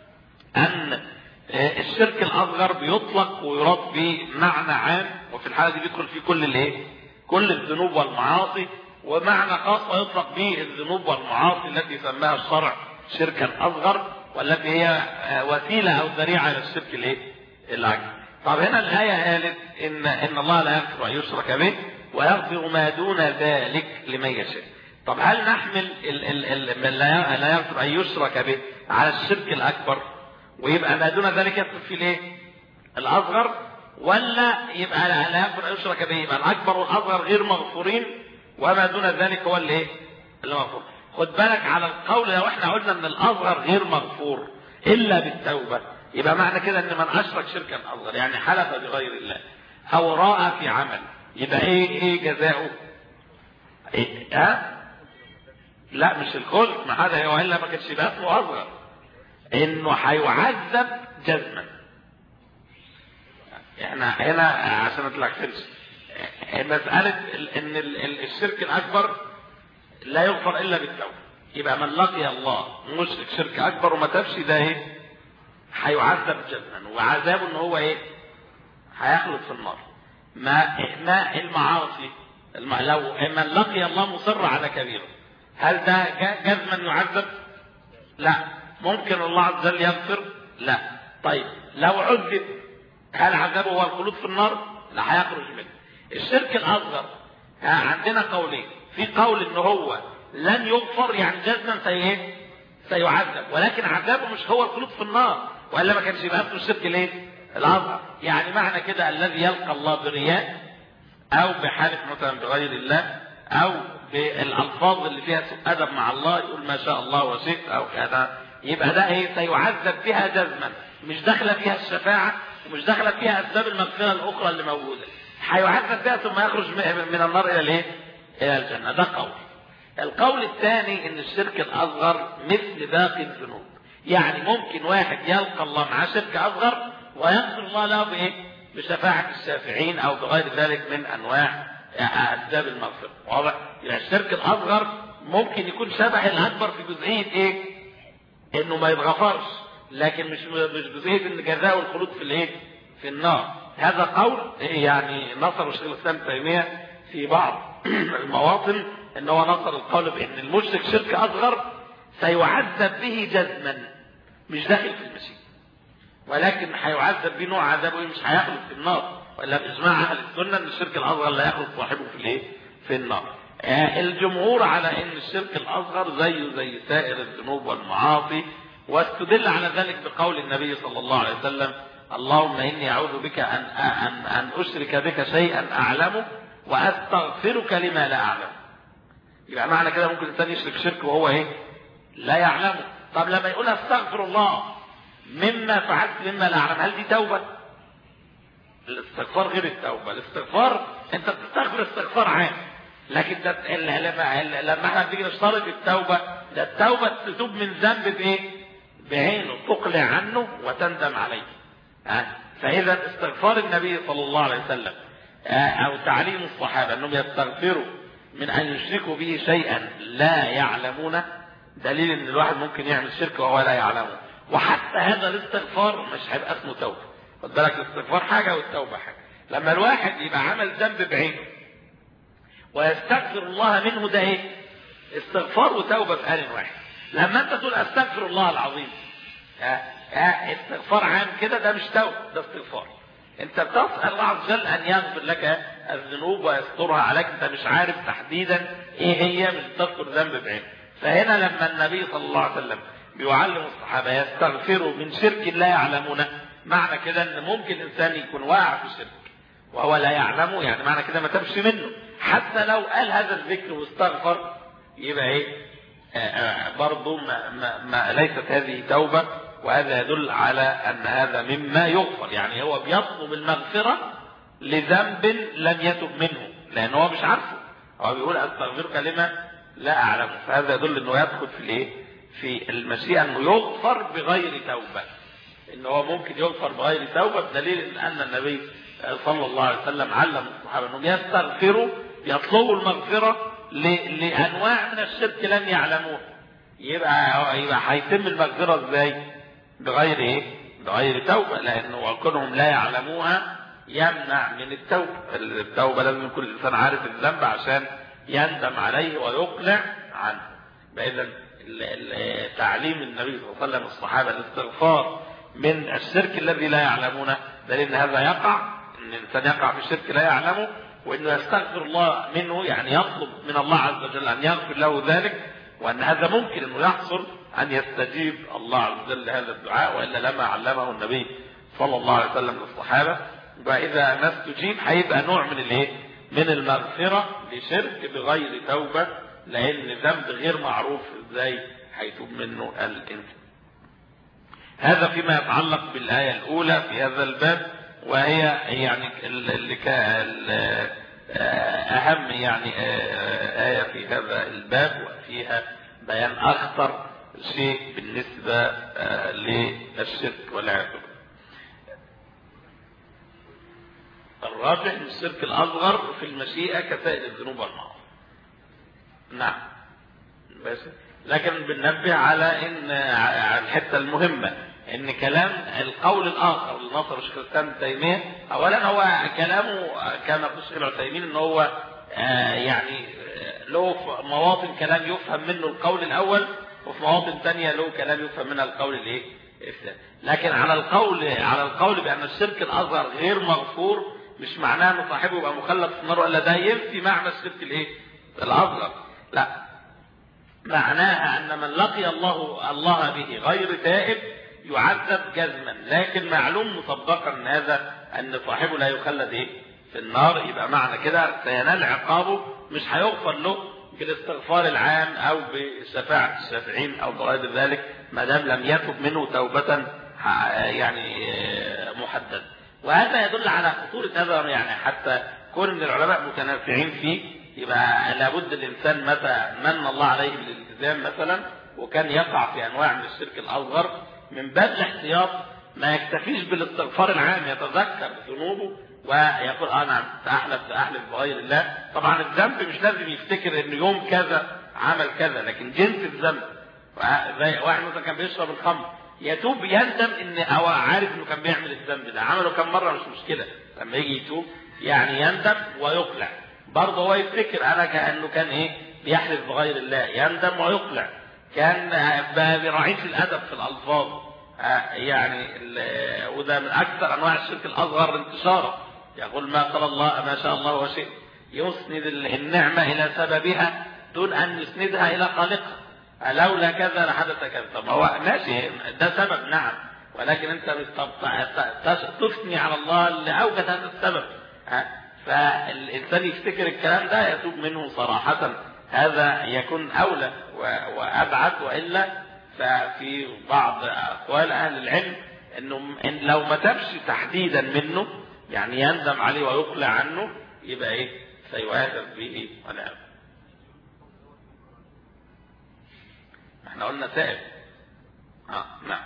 ان الشرك الاصغر بيطلق ويراد به معنى عام، وفي الحاله دي بيدخل فيه كل الذنوب والمعاصي، ومعنى خاص يطلق به الذنوب والمعاصي التي سماها الشرع شركا اصغر، والتي هي وسيله او ذريعه الى الشرك الاكبر. طب هنا الايه قالت ان الله لا يغفر ان يشرك به ويغفر ما دون ذلك لمن يشاء. طب هل نحمل من لا يغفر ان يشرك به على الشرك الاكبر ويبقى ما دون ذلك يدخل فيه الاصغر، ولا يبقى لا يغفر ان يشرك به يبقى الاكبر والاصغر غير مغفورين وما دون ذلك هو اللي مغفور؟ خد بالك على القول لو احنا قلنا ان الاصغر غير مغفور الا بالتوبه، يبقى معنى كده ان من اشرك شركا اصغر يعني حلف بغير الله او راى في عمل، يبقى ايه جزاؤه؟ لا مش الخلد، ما هذا هو الا ما كانش يبقى اسمه اصغر، انه هيعذب جزما. احنا هنا عشان ما تلخبطش مساله ان الشرك الاكبر لا يغفر الا بالتوبه، يبقى من لقي الله مشرك شرك اكبر وما تابش ده هيعذب جزما، وعذابه ان هو هيخلد في النار. ما المعاصي لو من لقي الله مصر على كبيره هل ده جزما يعذب؟ لا. ممكن الله عز وجل يغفر؟ لا. طيب لو عذب هل عذابه هو الخلود في النار؟ لا، هيخرج منه. الشرك الاصغر عندنا قولين، في قول ان هو لن يغفر يعني جزما سيعذب، ولكن عذابه مش هو الخلود في النار، والا ما كانش يبقى اسمه الشرك الاصغر. يعني معنى كده الذي يلقى الله برياء او بحالف مثلا بغير الله او بالالفاظ اللي فيها سوء ادب مع الله، يقول ما شاء الله وشئت او كذا، يبقى ده سيعذب بها جزما، مش داخله فيها الشفاعه ومش داخله فيها اسباب المغفره الاخرى اللي موجوده، هيعذب بها ثم يخرج من النار الى الجنه. ده قول. القول الثاني ان الشرك الاصغر مثل باقي الذنوب، يعني ممكن واحد يلقى الله مع شرك اصغر ويغفر الله له بشفاعه الشافعين او بغير ذلك من انواع اسباب المغفره. واضح؟ يعني الشرك الاصغر ممكن يكون شبه الاكبر في جزئيه انه ما يتغفرش، لكن مش جزئيه ان جزاء الخلود في النار. هذا قول يعني نصر شيخ الاسلام ابن تيميه في بعض المواطن، ان هو نصر القول بان المشرك شرك اصغر سيعذب به جزما مش داخل في المشيئه، ولكن هيعذب به نوع عذابه مش هيخلد في النار، ولا باجماع اهل السنه ان الشرك الاصغر لا يخلد صاحبه في النار. الجمهور على ان الشرك الاصغر زي سائر الذنوب والمعاصي، واستدل على ذلك بقول النبي صلى الله عليه وسلم اللهم اني اعوذ بك ان اشرك بك شيئا اعلمه واستغفرك لما لا اعلم. يبقى معنى كده ممكن الانسان يشرك شرك وهو لا يعلمه، طب لما يقول استغفر الله مما فعلت مما لا اعلم، هل دي توبه؟ الاستغفار غير التوبه. الاستغفار انت بتستغفر استغفار عام، لكن ده لما احنا بنيجي نشترط التوبه، ده التوبه تتوب من ذنب بايه؟ بعينه، تقلع عنه وتندم عليه. فاذا استغفار النبي صلى الله عليه وسلم او تعليم الصحابه انهم يستغفروا من ان يشركوا به شيئا لا يعلمونه، دليل ان الواحد ممكن يعمل شرك وهو لا يعلمه. وحتى هذا الاستغفار مش هيبقى اسمه توبه. خد بالك، الاستغفار حاجه والتوبه حاجه. لما الواحد يبقى عمل ذنب بعينه ويستغفر الله منه، ده ايه؟ استغفار وتوبه في آن واحد. لما انت تقول استغفر الله العظيم استغفار عام كده، ده مش توبه، ده استغفار. انت بتسأل الله عز وجل ان يغفر لك الذنوب ويسترها عليك، انت مش عارف تحديدا ايه هي، مش بتذكر ذنب بعينه. فهنا لما النبي صلى الله عليه وسلم بيعلم الصحابه يستغفروا من شرك لا يعلمونه، معنى كده ان ممكن الانسان يكون واقع في الشرك وهو لا يعلمه، يعني معنى كده ما تبش منه. حتى لو قال هذا الذكر واستغفر يبقى ايه؟ برضه ليست هذه توبه. وهذا يدل على ان هذا مما يغفر، يعني هو بيطلب المغفره لذنب لم يتب منه، لان هو مش عارفه، هو بيقول استغفرك لما لا اعلمه. فهذا يدل انه يدخل في الايه؟ في المشيئه، انه يغفر بغير توبه، ان هو ممكن يغفر بغير توبه، بدليل ان النبي صلى الله عليه وسلم علم الصحابه انهم يستغفروا، يطلبوا المغفره لانواع من الشرك لم يعلموه. يبقى هيتم المغفره ازاي؟ بغير ايه؟ بغير توبه، لانه كونهم لا يعلموها يمنع من التوبه. التوبه لازم يكون الانسان عارف الذنب عشان يندم عليه ويقلع عنه. فاذا تعليم النبي صلى الله عليه وسلم الصحابه الاستغفار من الشرك الذي لا يعلمونه، دليل ان هذا يقع، ان الانسان يقع في الشرك لا يعلمه، وانه يستغفر الله منه، يعني يطلب من الله عز وجل ان يغفر له ذلك، وان هذا ممكن انه يحصل ان يستجيب الله عز وجل لهذا الدعاء، والا لما علمه النبي صلى الله عليه وسلم للصحابه. واذا ما استجيب هيبقى نوع من الايه؟ من المغفره لشرك بغير توبه، لان ذنب غير معروف ازاي هيتوب منه الانسان. هذا فيما يتعلق بالايه الاولى في هذا الباب، وهي يعني اللي كان اهم يعني ايه في هذا الباب، وفيها بيان اخطر شيء بالنسبه للشرك والعياذ بالله. الراجح ان الشرك الاصغر في المشيئه كسائر الذنوب والمعاصي. نعم، بس لكن بننبه على ان الحته المهمه ان كلام القول الاخر اللي نصر الشيخ الاسلام ابن تيميه، اولا هو كلامه كما في الشيخ ابن تيميه ان هو يعني له مواطن كلام يفهم منه القول الاول، وفي مواطن ثانيه له كلام يفهم منها القول الايه؟ الثاني. لكن على القول بان الشرك الاصغر غير مغفور، مش معناه ان صاحبه يبقى مخلد في النار، ولا ده ينفي معنى الشرك الايه؟ الاصغر. لا، معناها ان من لقي الله به غير تائب يعذب جزما، لكن معلوم مسبقا ان صاحبه لا يخلد ايه؟ في النار. يبقى معنى كده سينال عقابه، مش هيغفر له بالاستغفار العام او بشفاعة الشافعين او بغير ذلك، ما دام لم يتب منه توبة يعني محددة. وهذا يدل على خطورة هذا، يعني حتى كون ان العلماء متنافعين فيه، يبقى لابد الانسان متى من الله عليه بالالتزام مثلا وكان يقع في انواع من الشرك الاصغر، من باب الاحتياط ما يكتفيش بالاستغفار العام، يتذكر ذنوبه ويقول انا احلف بغير الله. طبعا الذنب مش لازم يفتكر ان يوم كذا عمل كذا، لكن جنس الذنب. زي واحد مثلا كان بيشرب الخمر، يتوب يندم ان او عارف انه كان بيعمل الذنب ده، عمله كم مره مش مشكله، لما يجي يتوب يعني يندم ويقلع. برضه هو يفتكر انا كانه كان ايه؟ بيحلف بغير الله، يندم ويقلع. كان بيراعي في الادب في الالفاظ، يعني وده من اكثر انواع الشرك الاصغر انتشارا. يقول ما قال الله ما شاء الله وشئ، يسند النعمه الى سببها دون ان يسندها الى خالقها. لولا كذا لحدث كذا. طب هو ماشي، ده سبب نعم، ولكن انت تثني على الله اللي اوجد هذا السبب. فالانسان يفتكر الكلام ده يتوب منه صراحه، هذا يكون اولى وابعد، والا ففي بعض أقوال أهل العلم إنه إن لو ما تبش تحديدا منه يعني يندم عليه ويقلع عنه يبقى إيه سيؤاخذ به ونعم. احنا قلنا تائب. نعم.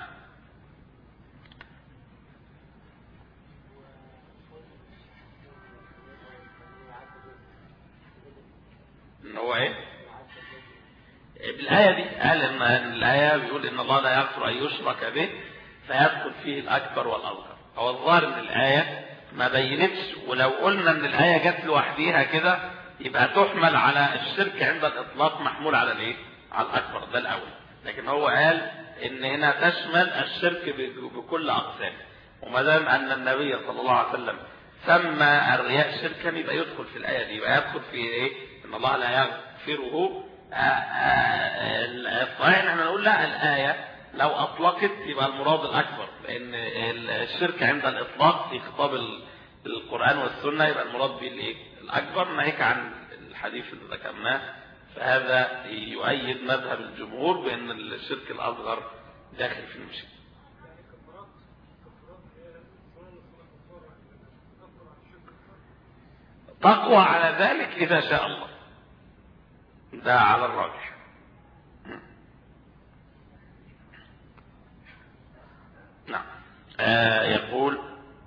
ان هو ايه بالآية دي قال ان الآية بيقول ان الله لا يغفر ان يشرك به فيدخل فيه الاكبر والاصغر. هو الظاهر ان الآية ما بينتش، ولو قلنا ان الآية جت لوحديها كده يبقى تحمل على الشرك عند الاطلاق محمول على الايه على الاكبر، ده الاول. لكن هو قال ان هنا تشمل الشرك بكل اقسامه، وما دام ان النبي صلى الله عليه وسلم سمى الرياء شركا يبقى يدخل في الآية دي، يبقى يدخل في ايه ان الله لا يغفره. الصحيح ان احنا نقول لا، الآية لو اطلقت يبقى المراد الاكبر، لان الشرك عند الاطلاق في خطاب القرآن والسنة يبقى المراد به الايه الاكبر، ناهيك عن الحديث اللي ذكرناه. فهذا يؤيد مذهب الجمهور بان الشرك الاصغر داخل في المشرك. تقوى على ذلك اذا شاء الله، ده على الراجح. نعم. يقول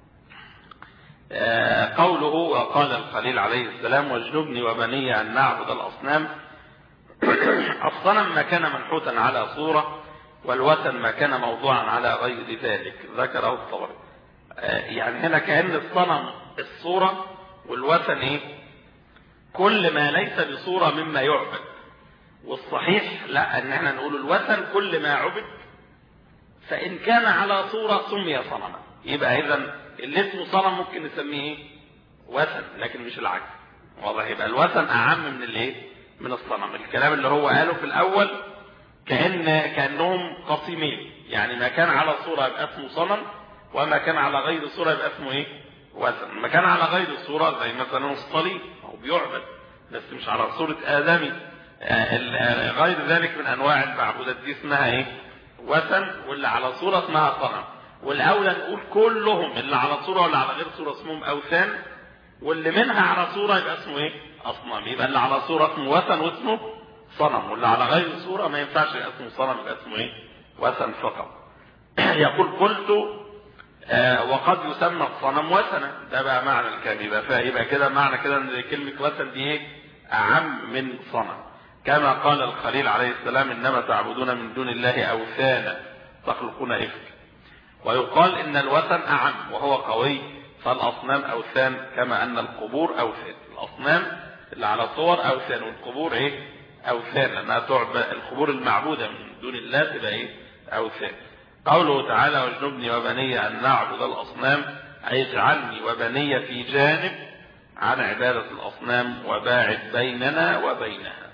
قوله وقال الخليل عليه السلام واجنبني وبني أن نعبد الأصنام. الصنم ما كان منحوتا على صورة، والوثن ما كان موضوعا على غير ذلك، ذكره الطبري. يعني هنا كأن الصنم الصورة، والوثن ايه كل ما ليس بصورة مما يعبد. والصحيح لا، ان احنا نقول الوثن كل ما عبد، فإن كان على صورة سمي صنما. يبقى إذن اللي اسمه صنم ممكن نسميه وثن، لكن مش العكس. واضح؟ يبقى الوثن أعم من الايه من الصنم. الكلام اللي هو قاله في الأول كأنهم قسيمين، يعني ما كان على صورة يبقى اسمه صنم، وما كان على غير صورة يبقى اسمه ايه وثن. ما كان على غير صورة زي مثلا الصليب، هو بيعبد بس مش على صورة آدمي. غير ذلك من أنواع المعبودات دي اسمها ايه وثن، واللي على صورة اسمها صنم. والأولى نقول كلهم اللي على صورة واللي على غير صورة اسمهم أوثان، واللي منها على صورة يبقى اسمه ايه أصنام. يبقى اللي على صورة اسمه وثن واسمه صنم، واللي على غير صورة ما ينفعش يبقى اسمه صنم، يبقى اسمه ايه وثن فقط. يقول قلت وقد يسمى الصنم وثنا، ده بقى معنى الكلمة. يبقى كده معنى كده ان كلمة وثن دي ايه أعم من صنم، كما قال الخليل عليه السلام إنما تعبدون من دون الله أوثانا تخلقون إفك. ويقال إن الوثن أعم وهو قوي، فالأصنام أوثان كما أن القبور أوثان. الأصنام اللي على صور أوثان، والقبور إيه أوثان، لأنها تعبد القبور المعبودة من دون الله تبقى إيه أوثان. قوله تعالى واجنبني وبني أن نعبد الأصنام، أي اجعلني وبني في جانب عن عبادة الأصنام وباعد بيننا وبينها.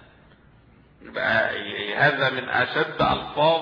هذا من أشد ألفاظ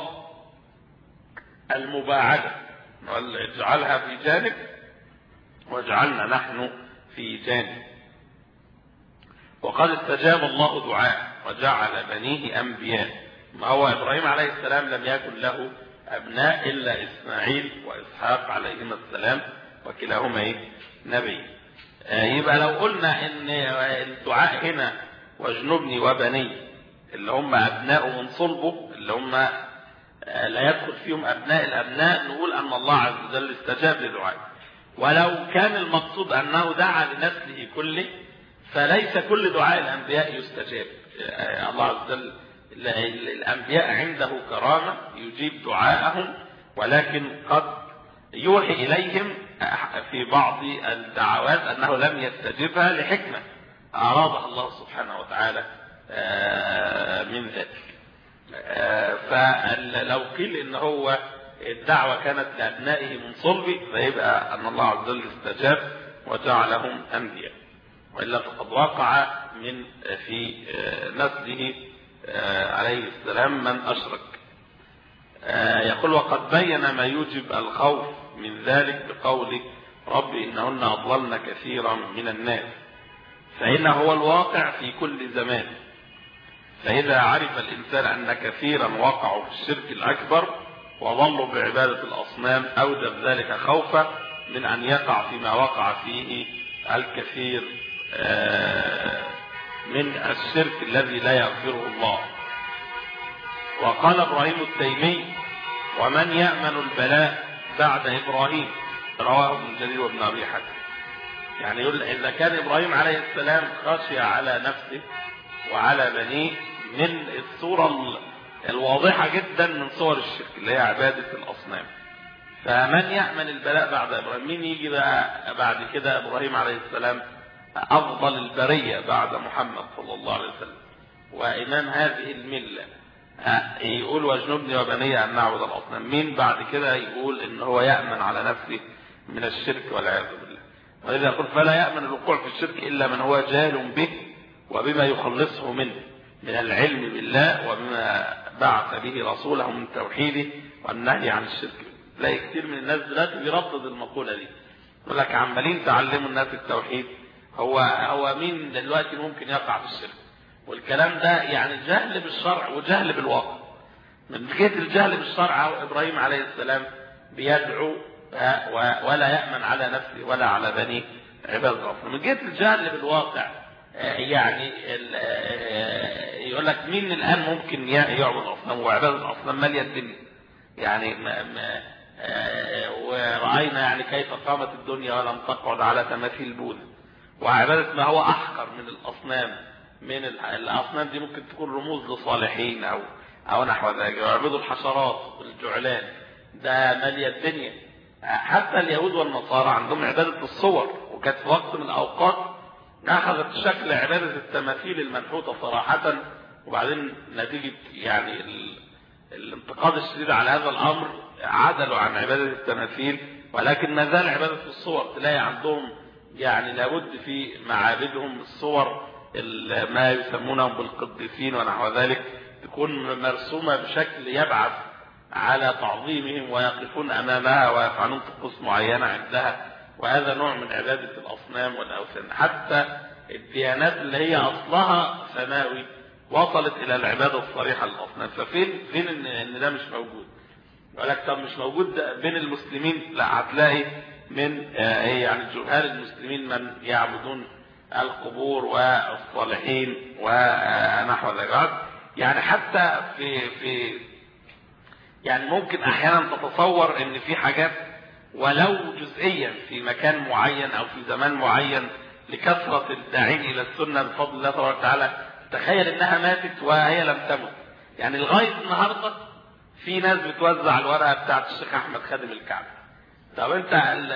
المباعدة، اجعلها في جانب واجعلنا نحن في جانب. وقد استجاب الله دعاء وجعل بنيه أنبياء. ما هو إبراهيم عليه السلام لم يكن له أبناء إلا إسماعيل وإسحاق عليهما السلام، وكلاهما ايه نبي. يبقى لو قلنا ان الدعاء هنا واجنبني وبني اللي هم أبناء من صلبه، اللي هم لا يدخل فيهم أبناء الأبناء، نقول أن الله عز وجل استجاب لدعائه. ولو كان المقصود أنه دعا لنسله كله، فليس كل دعاء الأنبياء يستجاب. الله عز وجل الأنبياء عنده كرامة يجيب دعاءهم، ولكن قد يوحي إليهم في بعض الدعوات أنه لم يستجبها لحكمة أرادها الله سبحانه وتعالى من ذلك. فلو قيل إن هو الدعوة كانت لأبنائه من صلبه، فيبقى أن الله عز وجل استجاب وجعلهم أنبياء، وإلا فقد وقع من في نسله عليه السلام من أشرك. يقول وقد بين ما يوجب الخوف من ذلك بقوله رب إنهن أضللن كثيرا من الناس، فإنه هو الواقع في كل زمان. فإذا عرف الإنسان أن كثيرا وقعوا في الشرك الأكبر وظلوا بعبادة الأصنام أوجب ذلك خوفا من أن يقع فيما وقع فيه الكثير من الشرك الذي لا يغفره الله. وقال إبراهيم التيمي: ومن يأمن البلاء بعد إبراهيم؟ رواه ابن جرير وابن أبي حاتم. يعني يقول إذا كان إبراهيم عليه السلام خشي على نفسه وعلى بنيه من الصورة الواضحة جدا من صور الشرك اللي هي عبادة الأصنام، فمن يأمن البلاء بعد إبراهيم؟ مين يجي بقى بعد كده؟ إبراهيم عليه السلام أفضل البرية بعد محمد صلى الله عليه وسلم وإمام هذه الملة، يقول: واجنبني وبني أن نعبد الأصنام. مين بعد كده يقول إن هو يأمن على نفسه من الشرك والعياذ بالله؟ ولذا يقول: فلا يأمن الوقوع في الشرك إلا من هو جاهل به وبما يخلصه منه من العلم بالله وبما بعث به رسوله من توحيده والنهي عن الشرك. لا كتير من الناس دلوقتي بيردد المقولة دي، يقول لك عمالين تعلموا الناس التوحيد، هو مين دلوقتي ممكن يقع في الشرك؟ والكلام ده يعني جهل بالشرع وجهل بالواقع. من جهة الجهل بالشرع إبراهيم عليه السلام بيدعو ولا يأمن على نفسه ولا على بنيه عباد الأصنام. من جهة الجهل بالواقع يعني يقول لك مين الآن ممكن يعبد الأصنام وعباد الأصنام مالية الدنيا؟ يعني ورأينا يعني كيف قامت الدنيا ولم تقعد على تماثيل بوذا وعبادة ما هو أحقر من الأصنام. من الأصنام دي ممكن تكون رموز لصالحين أو نحو ذلك، ويعبدوا الحشرات والجعلان، ده مالية الدنيا. حتى اليهود والنصارى عندهم عبادة الصور، وكانت في وقت من الأوقات أخذت شكل عبادة التماثيل المنحوتة صراحة، وبعدين نتيجة يعني الانتقاد الشديد على هذا الأمر عدلوا عن عبادة التماثيل، ولكن ما زال عبادة الصور. تلاقي عندهم يعني لابد في معابدهم الصور ما يسمونهم بالقديسين ونحو ذلك تكون مرسومة بشكل يبعث على تعظيمهم، ويقفون أمامها ويفعلون طقوس معينة عندها، وهذا نوع من عبادة الأصنام والأوثان. حتى الديانات اللي هي أصلها سماوي وصلت إلى العبادة الصريحة للأصنام. فين إن ده مش موجود؟ ولكن طب مش موجود بين المسلمين؟ لا، هتلاقي من يعني جهال المسلمين من يعبدون القبور والصالحين ونحو ذلك. يعني حتى في يعني ممكن احيانا تتصور ان في حاجات ولو جزئيا في مكان معين او في زمان معين لكثرة الداعين الى السنة بفضل الله تبارك وتعالى، تخيل انها ماتت وهي لم تمت. يعني لغاية النهاردة في ناس بتوزع الورقة بتاعت الشيخ احمد خادم الكعبة. طب انت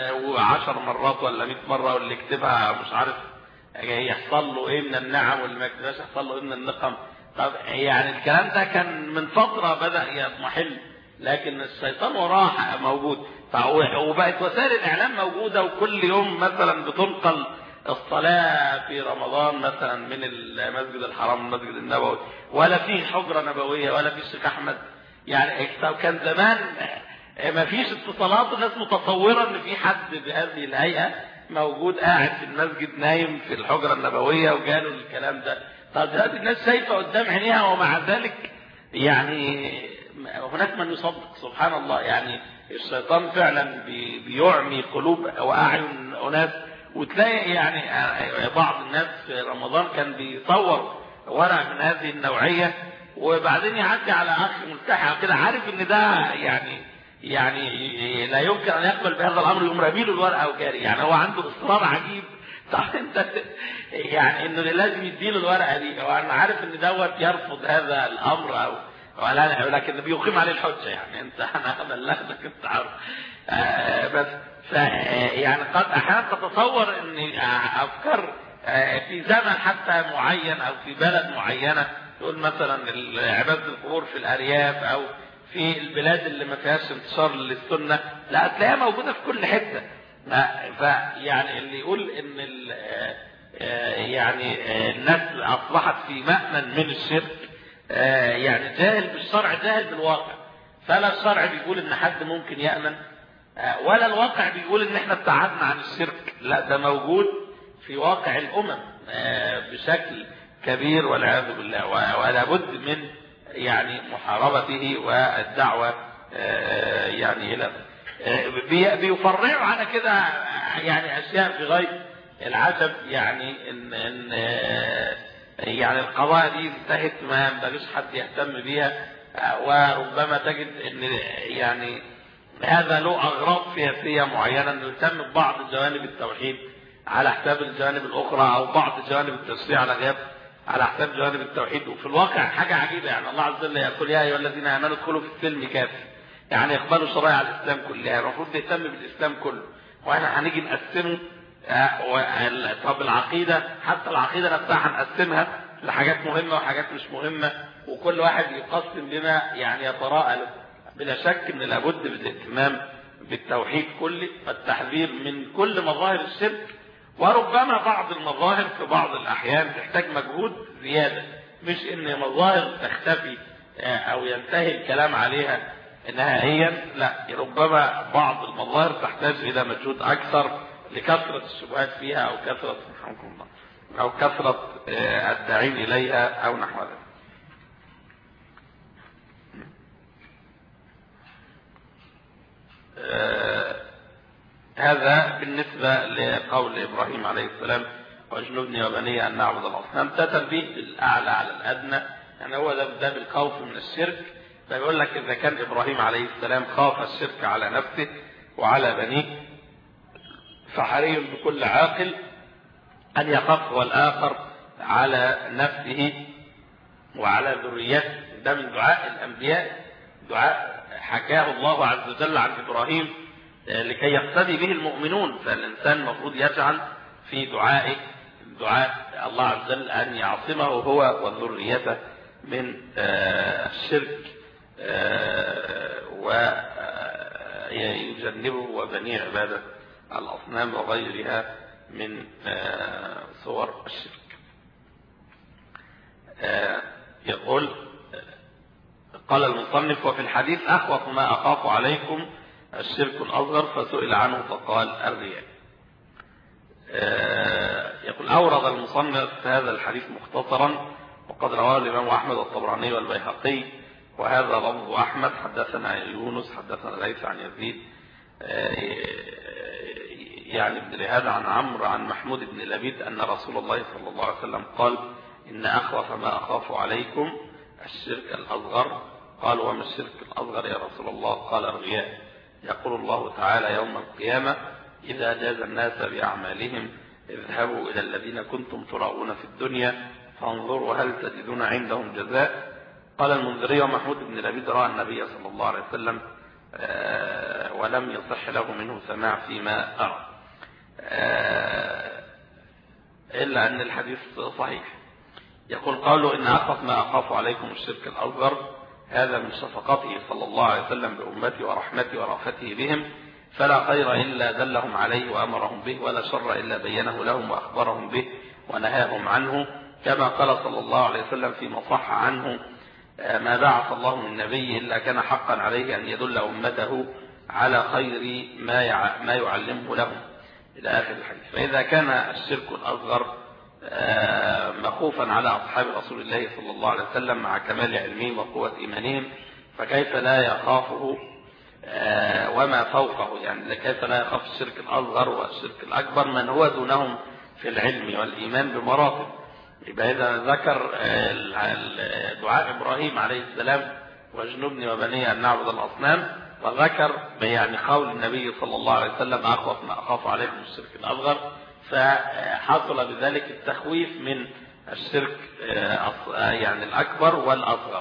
10 مرات ولا 100 مرة واللي يكتبها مش عارف يحصل له ايه من النعم واللي ما يكتبهاش يحصل له ايه من النقم. طب يعني الكلام ده كان من فترة بدأ يضمحل، لكن الشيطان وراه موجود. وبقت وسائل الاعلام موجودة، وكل يوم مثلا بتنقل الصلاة في رمضان مثلا من المسجد الحرام المسجد النبوي، ولا في حجرة نبوية ولا في الشيخ احمد. يعني كان زمان ما فيش اتصالات، الناس متصورة ان في حد بهذه الهيئة موجود قاعد في المسجد نايم في الحجرة النبوية وجاله الكلام ده. طب دلوقتي الناس شايفة قدام عينيها، ومع ذلك يعني هناك من يصدق. سبحان الله، يعني الشيطان فعلا بيعمي قلوب وأعين أناس. وتلاقي يعني بعض الناس في رمضان كان بيصور ورق من هذه النوعية، وبعدين يعدي على أخ ملتحى كده عارف إن ده يعني لا يمكن أن يقبل بهذا الأمر، يقوم راميله الورقة وجاري. يعني هو عنده إصرار عجيب. طب انت يعني انه لازم يديله الورقة دي، وانا عارف ان دوت يرفض هذا الامر ولا لكن بيقيم عليه الحجة. يعني انا بلغتك انت عارف. بس يعني قد احيانا تتصور ان افكار في زمن حتى معين او في بلد معينة، تقول مثلا عبادة القبور في الارياف او في البلاد اللي ما فيهاش انتشار للسنة، لا هتلاقيها موجودة في كل حتة. فيعني اللي يقول ان يعني الناس اصبحت في مأمن من الشرك يعني جاهل بالشرع جاهل بالواقع. فلا الشرع بيقول ان حد ممكن يأمن، ولا الواقع بيقول ان احنا ابتعدنا عن الشرك. لا، ده موجود في واقع الامم بشكل كبير والعياذ بالله، ولا بد من يعني محاربته والدعوة يعني إلى بيفرعوا على كده يعني أشياء في غاية العجب، يعني إن يعني القضايا دي انتهت ما ينبغيش حد يهتم بيها، وربما تجد إن يعني هذا له أغراض سياسية معينة، نهتم ببعض جوانب التوحيد على حساب الجوانب الأخرى، أو بعض جوانب التشريع على حساب جوانب التوحيد. وفي الواقع حاجة عجيبة، يعني الله عز وجل يقول يا أيها الذين آمنوا ادخلوا في السلم كافة، يعني يقبلوا شرائع الإسلام كلها، المفروض نهتم بالإسلام كله، وإحنا هنيجي نقسمه. طب العقيدة، حتى العقيدة نفسها هنقسمها لحاجات مهمة وحاجات مش مهمة، وكل واحد يقسم بما يعني يتراءى له. بلا شك ان لابد من الاهتمام بالتوحيد كله، والتحذير من كل مظاهر الشرك، وربما بعض المظاهر في بعض الأحيان تحتاج مجهود زيادة، مش ان مظاهر تختفي او ينتهي الكلام عليها نهائيا، لا، ربما بعض المظاهر تحتاج الى مجهود اكثر لكثرة الشبهات فيها، او كثرة الداعين اليها او نحو ذلك. هذا بالنسبة لقول إبراهيم عليه السلام واجنبني وبني أن نعبد الأصنام. ده تنبيه بالأعلى على الأدنى، يعني هو ده بالخوف من الشرك. فيقول لك إذا كان إبراهيم عليه السلام خاف الشرك على نفسه وعلى بنيه، فحري بكل عاقل أن يخاف هو الآخر على نفسه وعلى ذريته. ده من دعاء الأنبياء، دعاء حكاه الله عز وجل عن إبراهيم لكي يقتدي به المؤمنون. فالإنسان المفروض يجعل في دعائه دعاء الله عز وجل أن يعصمه هو وذريته من الشرك، ويجنبه وبني عبادة الأصنام وغيرها من صور الشرك. يقول قال المصنف: وفي الحديث أخوف ما أخاف عليكم الشرك الأصغر، فسئل عنه فقال الرياء. يقول أورد المصنف هذا الحديث مختصرا، وقد رواه الإمام أحمد والطبراني والبيهقي، وهذا لفظ أحمد: حدثنا يونس حدثنا ليث عن يزيد يعني ابن لهاد عن عمرو عن محمود بن لبيد أن رسول الله صلى الله عليه وسلم قال: إن أخوف ما أخاف عليكم الشرك الأصغر. قال: وما الشرك الأصغر يا رسول الله؟ قال: الرياء. يقول الله تعالى يوم القيامة: إذا جاز الناس بأعمالهم اذهبوا إلى الذين كنتم تراؤون في الدنيا فانظروا هل تجدون عندهم جزاء. قال المنذري: ومحمود بن لبيد رأى النبي صلى الله عليه وسلم ولم يصح له منه سماع فيما أرى، إلا أن الحديث صحيح. يقول قوله: إن أخاف ما أخاف عليكم الشرك الأصغر، هذا من شفقته صلى الله عليه وسلم بأمته ورحمته ورأفته بهم، فلا خير إلا دلهم عليه وأمرهم به، ولا شر إلا بينه لهم وأخبرهم به ونهاهم عنه، كما قال صلى الله عليه وسلم فيما صح عنه: ما بعث الله من نبي إلا كان حقا عليه أن يدل أمته على خير ما يعلمه لهم، إلى آخر الحديث. فإذا كان الشرك الأصغر مخوفا على أصحاب رسول الله صلى الله عليه وسلم مع كمال علمهم وقوة إيمانهم، فكيف لا يخافه وما فوقه؟ يعني كيف لا يخاف الشرك الأصغر والشرك الأكبر من هو دونهم في العلم والإيمان بمراتب. يبقى إذا ذكر دعاء إبراهيم عليه السلام: واجنبني وبني أن نعبد الأصنام، وذكر يعني قول النبي صلى الله عليه وسلم: أخوف ما أخاف عليكم الشرك الأصغر، فحصل بذلك التخويف من الشرك يعني الأكبر والأصغر.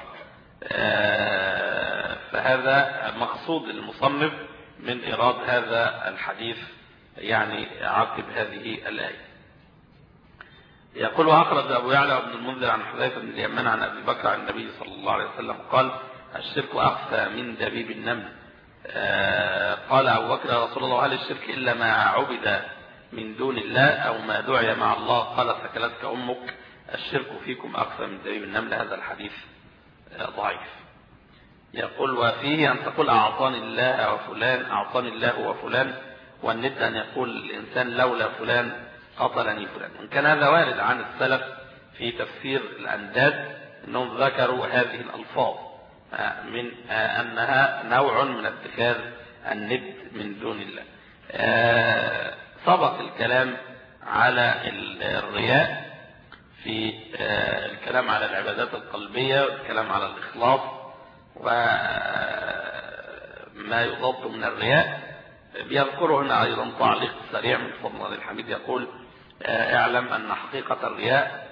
فهذا مقصود المصنف من إيراد هذا الحديث يعني عقب هذه الآية. يقول: وأخرج أبو يعلى وابن المنذر عن حذيفة بن اليمان عن أبي بكر عن النبي صلى الله عليه وسلم قال: الشرك أخفى من دبيب النمل. قال أبو بكر: يا رسول الله، هل الشرك إلا ما عبد من دون الله أو ما دعي مع الله؟ قال: ثكلتك أمك، الشرك فيكم أخفى من دبيب النمل. هذا الحديث ضعيف. يقول: وفيه أن تقول أعطاني الله وفلان، أعطاني الله وفلان، والند أن يقول الإنسان لولا فلان قتلني فلان. وإن كان هذا وارد عن السلف في تفسير الأنداد أنهم ذكروا هذه الألفاظ من أنها نوع من اتخاذ الند من دون الله. سبق الكلام على الرياء في الكلام على العبادات القلبية والكلام على الإخلاص وما يضاد من الرياء. بيذكره هنا أيضا تعليق سريع من فضل الحميد يقول: اعلم أن حقيقة الرياء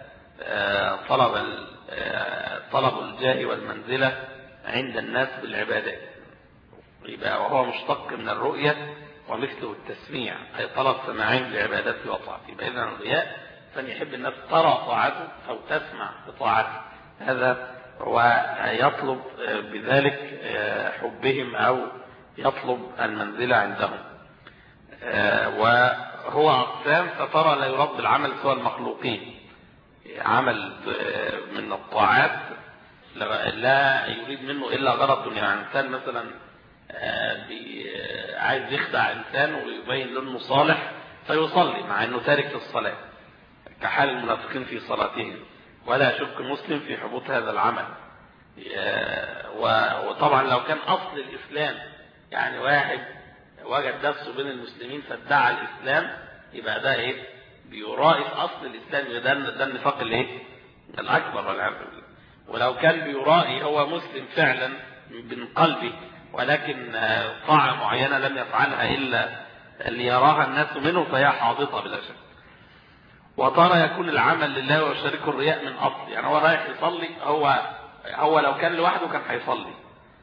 طلب الجاه والمنزلة عند الناس بالعبادات، وهو مشتق من الرؤية ومثله التسميع، أي طلب سماعين لعبادته وطاعته. يبقى إذن الرياء فان يحب الناس ترى طاعته أو تسمع بطاعته، هذا ويطلب بذلك حبهم أو يطلب المنزلة عندهم. وهو أقسام فترى لا يرد العمل سوى المخلوقين، عمل من الطاعات لا يريد منه إلا غرض دنيا. يعني إنسان مثلا عايز يخدع إنسان ويبين له إنه صالح فيصلي مع إنه تارك الصلاة، كحال المنافقين في صلاتهم، ولا يشك مسلم في حبوط هذا العمل. وطبعا لو كان أصل الإسلام، يعني واحد وجد نفسه بين المسلمين فادعى الإسلام، يبقى ده إيه؟ بيرائي أصل الإسلام، ده النفاق الإيه؟ الأكبر والعياذ بالله. ولو كان بيرائي هو مسلم فعلا من قلبه، ولكن طاعة معينة لم يفعلها إلا ليراها الناس منه، فهي حاضطة بلا شك. وترى يكون العمل لله وشريك الرياء من أصل، يعني هو رايح يصلي، هو لو كان لوحده كان هيصلي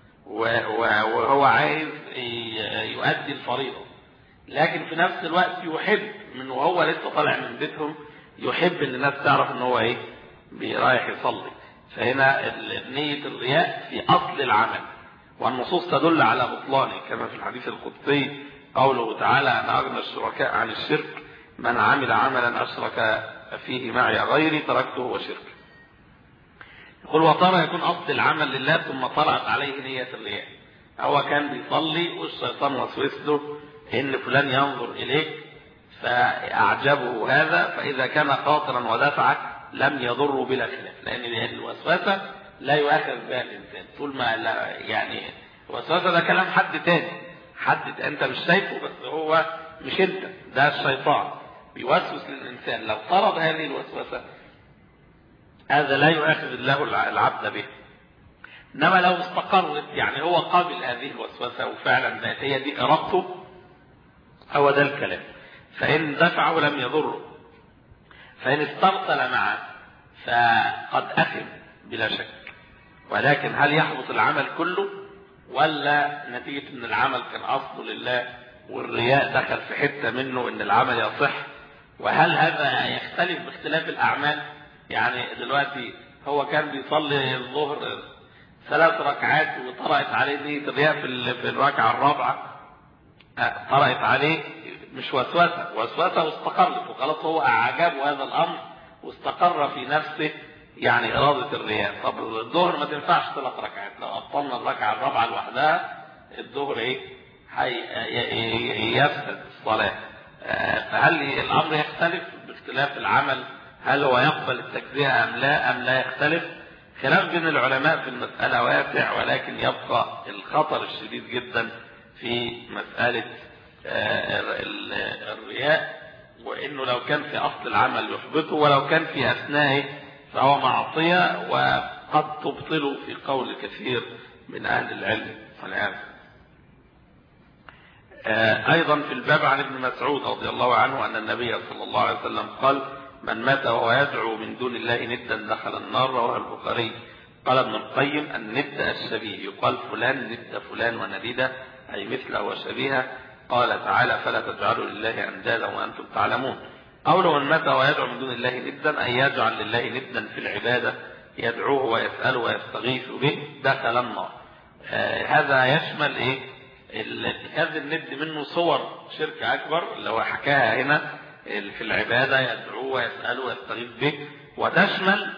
وهو عايز يؤدي الفريضة، لكن في نفس الوقت يحب من وهو لسه طالع من بيتهم يحب ان الناس تعرف ان هو ايه؟ رايح يصلي. فهنا نية الرياء في أصل العمل، والنصوص تدل على بطلانه، كما في الحديث القدسي قوله تعالى: أنا أغنى الشركاء عن الشرك، من عمل عملا أشرك فيه معي غيري تركته وشركه. يقول: وترى يكون أصل العمل لله ثم طلعت عليه نية الرياء. هو كان بيصلي والشيطان وسوس له إن فلان ينظر إليك فأعجبه هذا، فإذا كان خاطرا ودفعك لم يضره بلا خلاف، لأن الوسوسة لا يؤاخذ بها الإنسان طول ما لا، يعني الوسوسة ده كلام حد تاني، حد أنت مش شايفه، بس هو مش أنت، ده الشيطان بيوسوس للإنسان. لو طرد هذه الوسوسة هذا لا يؤاخذ الله العبد به. إنما لو استقرت، يعني هو قابل هذه الوسوسة وفعلا ذات هي دي إرادته، هو ده الكلام، فإن دفعه لم يضره، فإن استرسل معه فقد أثم بلا شك. ولكن هل يحبط العمل كله، ولا نتيجة ان العمل كان أصله لله والرياء دخل في حتة منه ان العمل يصح؟ وهل هذا يختلف باختلاف الأعمال؟ يعني دلوقتي هو كان بيصلي الظهر 3 ركعات وطرأت عليه نية الرياء في الركعة الرابعة، طرأت عليه مش وسوسة واستقرت وخلاص، هو أعجبه هذا الأمر واستقر في نفسه يعني إرادة الرياء. طب الظهر ما تنفعش 3 ركعات، لو أبطلنا الركعة الرابعة لوحدها الظهر يفسد الصلاة. فهل الأمر يختلف باختلاف العمل؟ هل هو يقبل التجزئة أم لا يختلف؟ خلاف بين العلماء في المسألة واسع، ولكن يبقى الخطر الشديد جدا في مسألة الرياء، وإنه لو كان في أصل العمل يحبطه، ولو كان في أثنائه فهو معصية وقد تبطل في قول كثير من أهل العلم والعياذ. أيضا في الباب عن ابن مسعود رضي الله عنه أن النبي صلى الله عليه وسلم قال: من مات وهو يدعو من دون الله ندا دخل النار، رواه البخاري. قال ابن القيم: الند الشبيه، يقال فلان ند فلان ونديده، أي مثله وشبيهه. قال تعالى: فلا تجعلوا لله أندادا وأنتم تعلمون. قوله من مات ويدعو من دون الله ندا، أي يجعل لله ندا في العبادة يدعوه ويسأله ويستغيث به، دخل النار. هذا يشمل اتخاذ الند منه صور شرك أكبر اللي هو حكاها هنا في العبادة، يدعوه ويسأله ويستغيث به، وتشمل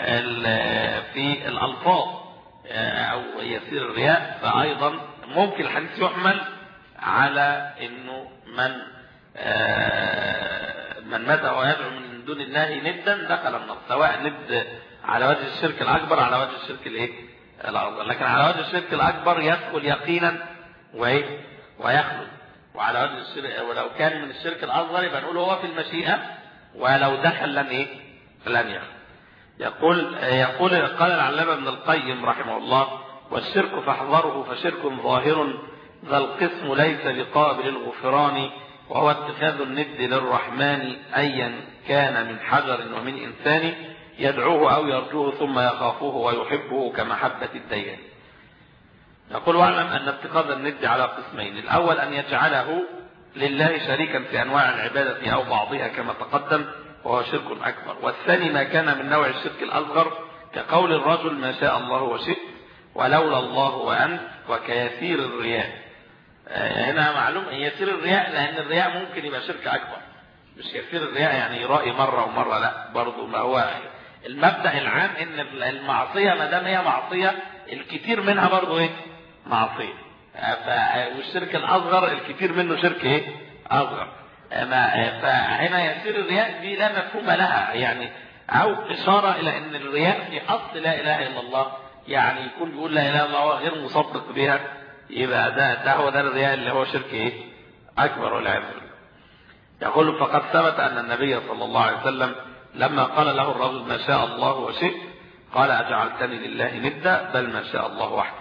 في الألفاظ أو يسير الرياء. فأيضا ممكن الحديث يحمل على إنه من مات ويدعو من دون الله ندا دخل النار، سواء ند على وجه الشرك الأكبر على وجه الشرك الأصغر. لكن على وجه الشرك الأكبر يدخل يقينا ويخلد، وعلى وجه الشرك ولو كان من الشرك الأصغر يبقى نقول هو في المشيئة، ولو دخل لن يخلد. يقول قال العلامة ابن القيم رحمه الله: والشرك فاحذره فشرك ظاهر ذا القسم ليس بقابل الغفران، وهو اتخاذ الند للرحمن أيا كان من حجر ومن إنسان، يدعوه أو يرجوه ثم يخافه ويحبه كمحبة الديان. يقول: واعلم أن اتخاذ الند على قسمين: الأول أن يجعله لله شريكا في أنواع العبادة أو بعضها كما تقدم وهو شرك أكبر، والثاني ما كان من نوع الشرك الأصغر كقول الرجل ما شاء الله وشئت ولولا الله وأنت، وكيسير الرياء. هنا معلوم يسير الرياء، لأن الرياء ممكن يبقى شرك أكبر، مش يسير الرياء يعني يرائي مرة ومرة، لا، برضو ما هو المبدأ العام ان المعصية ما دام هي معصية الكثير منها برضو معصية، والشرك الأصغر الكثير منه شرك أصغر. فهنا يسير الرياء دي لا مفهوم لها، يعني أو إشارة إلى أن الرياء في أصل لا إله إلا الله، يعني يكون بيقول لا إله إلا الله غير مصدق بها، يبقى ده هو ده الرياء اللي هو شرك أكبر والعياذ بالله. يقول: فقد ثبت أن النبي صلى الله عليه وسلم لما قال له الرجل ما شاء الله وشئت قال: أجعلتني لله ندا بل ما شاء الله وحده.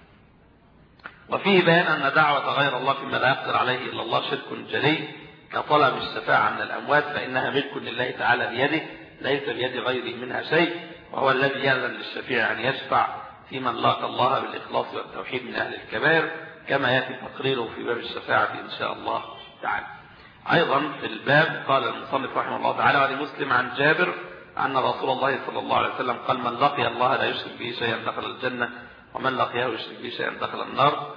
وفيه بيان أن دعوة غير الله فيما لا يقدر عليه إلا الله شرك جلي، كطلب الشفاعة من الأموات، فإنها ملك لله تعالى بيده ليس بيد غيره منها شيء، وهو الذي يأذن للشفيع أن يشفع في من لاقى الله بالإخلاص والتوحيد من أهل الكبائر، كما يأتي تقريره في باب الشفاعة إن شاء الله تعالى. أيضا في الباب قال المصنف رحمه الله تعالى: ولمسلم عن جابر أن رسول الله صلى الله عليه وسلم قال: من لقي الله لا يشرك به شيئا دخل الجنة، ومن لقيه يشرك به شيئا دخل النار.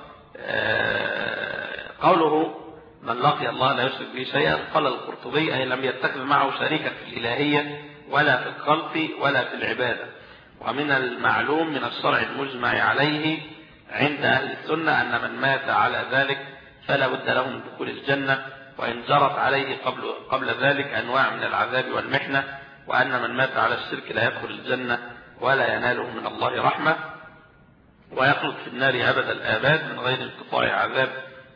قوله من لقي الله لا يشرك به شيئا، قال القرطبي: أي لم يتخذ معه شريكا في الإلهية ولا في الخلق ولا في العبادة. ومن المعلوم من الشرع المجمع عليه عند أهل السنة أن من مات على ذلك فلا بد له من دخول الجنة، وإن جرت عليه قبل ذلك أنواع من العذاب والمحنة، وأن من مات على الشرك لا يدخل الجنة ولا يناله من الله رحمة، ويخلد في النار أبد الآباد من غير انقطاع عذاب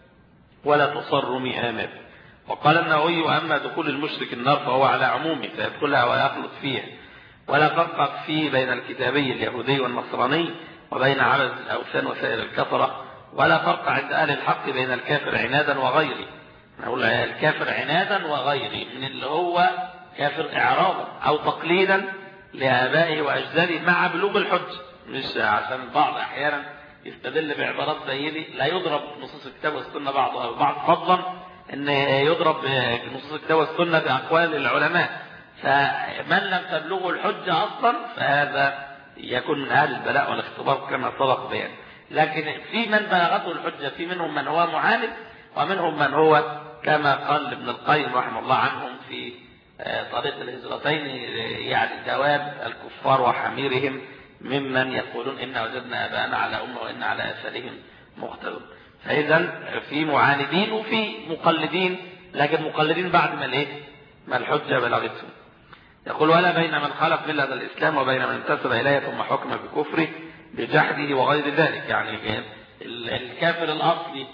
ولا تصرم آمال. وقال النووي: وأما دخول المشرك النار فهو على عمومه فيدخلها ويخلد فيها، ولا فرق فيه بين الكتابي اليهودي والنصراني وبين عبد الأوثان وسائر الكفرة، ولا فرق عند أهل الحق بين الكافر عنادا وغيره. نقول الكافر عنادا وغيره من اللي هو كافر إعراضا أو تقليدا لآبائه وأجداده مع بلوغ الحج، مش عشان البعض أحيانا يستدل بعبارات زي دي لا يضرب نصوص الكتاب والسنة بعضها ببعض، فضلا أن يضرب نصوص الكتاب والسنة بأقوال العلماء. فمن لم تبلغه الحجة أصلا فهذا يكون من أهل البلاء والاختبار كما سبق بيان. لكن في من بلغته الحجة، في منهم من هو معاند، ومنهم من هو كما قال ابن القيم رحمه الله عنهم في طريق الهجرتين، يعني جواب الكفار وحميرهم ممن يقولون إن وجدنا آباءنا على أمة وإن على آثارهم مقتدون. فإذا في معاندين وفي مقلدين، لكن مقلدين بعد ما الحجة بلغتهم. يقول: ولا بين من خالف ملة الإسلام وبين من انتسب إليه ثم حكم بكفره بجحده وغير ذلك، يعني الكافر الأصلي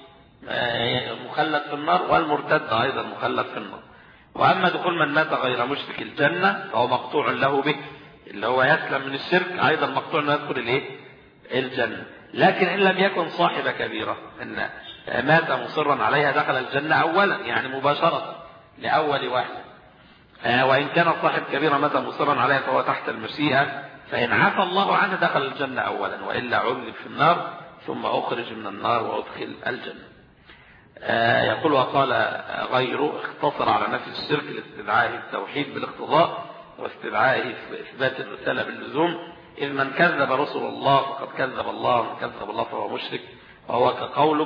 مخلد في النار، والمرتد أيضا مخلد في النار. وأما دخول من مات غير مشرك الجنة فهو مقطوع له به، اللي هو يسلم من الشرك أيضا مقطوع أنه يدخل الجنة. لكن إن لم يكن صاحب كبيرة إن مات مصرا عليها دخل الجنة أولا، يعني مباشرة لأول واحد. وإن كان صاحب كبيرة مات مصرا عليها فهو تحت المشيئة، فإن عفى الله عنه دخل الجنة أولا، وإلا عذب في النار ثم أخرج من النار وأدخل الجنة. يقول: وقال غيره اختصر على نفي الشرك لاستدعائه التوحيد بالاقتضاء واستدعائه في إثبات الرسالة باللزوم، إذ من كذب رسل الله فقد كذب الله، ومن كذب الله فهو مشرك، وهو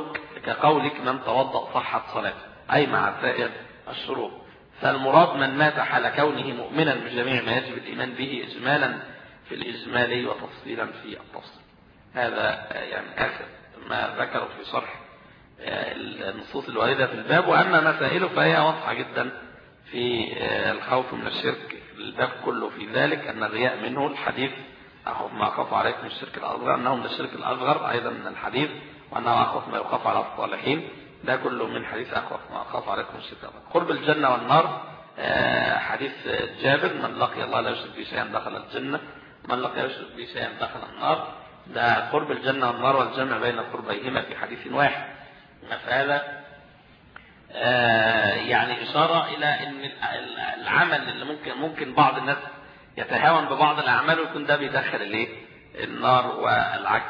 كقولك من توضأ صحت صلاته، أي مع سائر الشروط. فالمراد من مات حال كونه مؤمنا بجميع ما يجب الإيمان به إجمالا في الإجمال وتفصيلا في التفصيل. هذا يعني آخر ما ذكره في شرح النصوص الواردة في الباب. وأما مسائله فهي واضحة جدا في الخوف من الشرك الباب كله في ذلك أن الرياء منه. الحديث ما أخاف عليكم من الشرك الأصغر، أنه من الشرك الأصغر أيضا من الحديث، وأنه أخاف ما يخاف على الصالحين، ده كله من حديث أخاف ما أخاف عليكم من الشرك الأصغر. قرب الجنة والنار، حديث جابر: من لقي الله لا يشرك به شيئا دخل الجنة، من لقي يشرك به شيئا دخل النار. ده قرب الجنة والنار والجمع بين قربيهما في حديث واحد. فهذا يعني إشارة إلى أن العمل اللي ممكن بعض الناس يتهاون ببعض الأعمال ويكون ده بيدخل النار والعكس.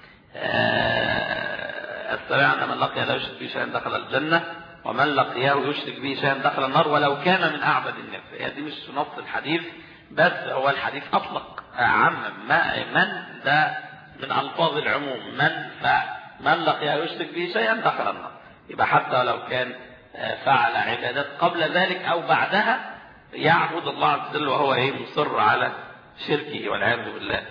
السابع أن من لقي لا يشرك به شيئا دخل الجنة، ومن لقيه يشرك به شيئا دخل النار ولو كان من أعبد الناس. هي دي مش نص الحديث، بس هو الحديث أطلق عمم من ده من ألفاظ العموم، من لقيه يشرك به شيئا دخل النار. يبقى حتى ولو كان فعل عبادات قبل ذلك أو بعدها يعبد الله عز وجل وهو مصر على شركه والعياذ بالله،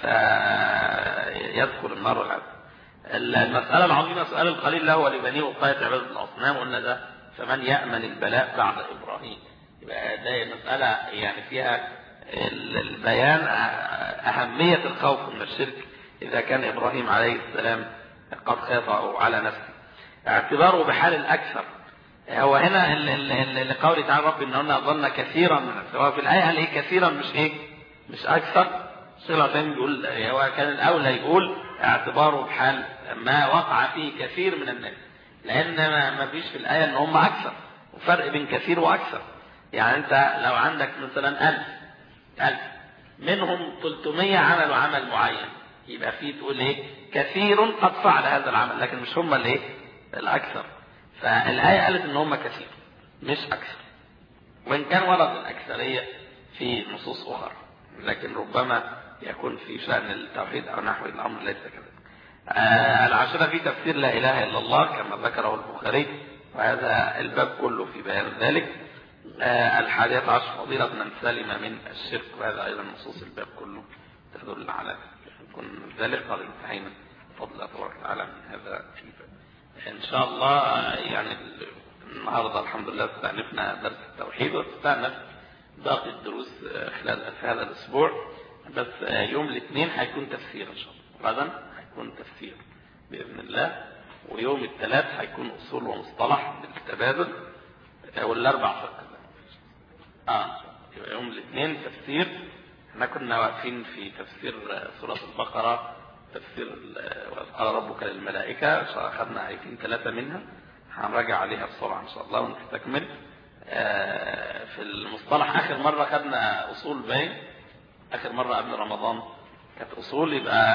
فيدخل النار والعياذ. المسألة العظيمة سؤال القليل له ولبنيه وقاية عبادة الأصنام، قلنا ده فمن يأمن البلاء بعد إبراهيم. يبقى ده مسألة يعني فيها البيان أهمية الخوف من الشرك إذا كان إبراهيم عليه السلام قد خاف على نفسه. اعتباره بحال الأكثر، هو هنا اللي قوله تعالى رب إنهن أضلن كثيرا من السواء في الآية، هل كثيرا مش أكثر. صلة ثاني يقول هو كان الأولى يقول اعتباره بحال ما وقع فيه كثير من الناس، لأن ما فيش في الآية إن هم أكثر، وفرق بين كثير وأكثر. يعني أنت لو عندك مثلا 1000 منهم 300 عملوا عمل معين، يبقى فيه تقول كثير قد فعل هذا العمل، لكن مش هم الأكثر. فالآية قالت إن هم كثير مش أكثر، وإن كان ورد الأكثرية في نصوص أخرى، لكن ربما يكون في شأن التوحيد أو نحو الأمر ليس كذلك. العاشرة في تفسير لا إله إلا الله كما ذكره البخاري، وهذا الباب كله في بيان ذلك. 11 فضيلة من سلم من الشرك، وهذا أيضا نصوص الباب كله تدل على يكون ذلك. قد انتهينا بفضل الله تبارك وتعالى من هذا الباب إن شاء الله. يعني النهارده الحمد لله استأنفنا درس التوحيد، واستأنف باقي الدروس خلال هذا الأسبوع، بس يوم الاثنين هيكون تفسير إن شاء الله، غدا هيكون تفسير بإذن الله، ويوم الثلاث هيكون أصول ومصطلح بالتبادل، والأربع فقه. يوم الاثنين تفسير. احنا كنا واقفين في تفسير سورة البقرة، تفسير قال ربك للملائكة، أخذنا آيتين 3 منها، هنراجع عليها بسرعة إن شاء الله ونستكمل. في المصطلح آخر مرة خدنا أصول باين، آخر مرة قبل رمضان كانت أصول،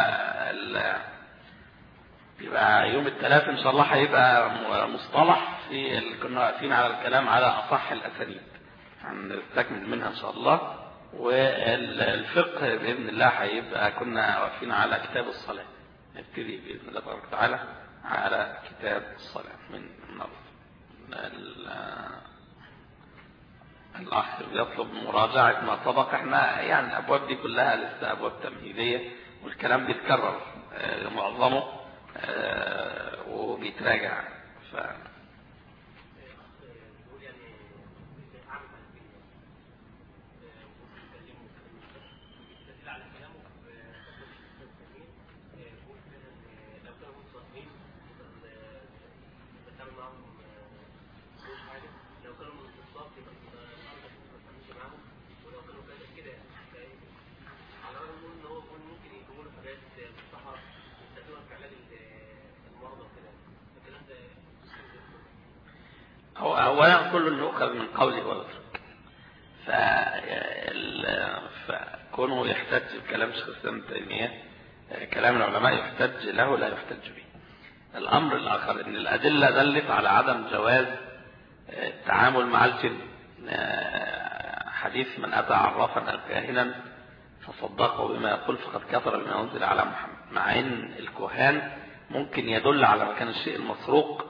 يبقى يوم الثلاث إن شاء الله هيبقى مصطلح. كنا واقفين على الكلام على أصح الأسانيد، هنستكمل منها إن شاء الله. والفقه بإذن الله هيبقى كنا واقفين على كتاب الصلاة، نبتدي بإذن الله تبارك وتعالى على كتاب الصلاة من الأخ يطلب مراجعة ما سبق. احنا يعني الأبواب دي كلها لسه أبواب تمهيدية، والكلام بيتكرر معظمه وبيتراجع. أولا كل يؤخذ من قوله ويترك، فكونه يحتج بكلام شيخ الإسلام ابن تيمية، كلام العلماء يحتج له لا يحتج به. الأمر الآخر أن الأدلة دلت على عدم جواز التعامل مع الجن. حديث من أتى عرافا أو كاهنا فصدقه بما يقول فقد كفر بما أنزل على محمد، مع أن الكهان ممكن يدل على مكان الشيء المسروق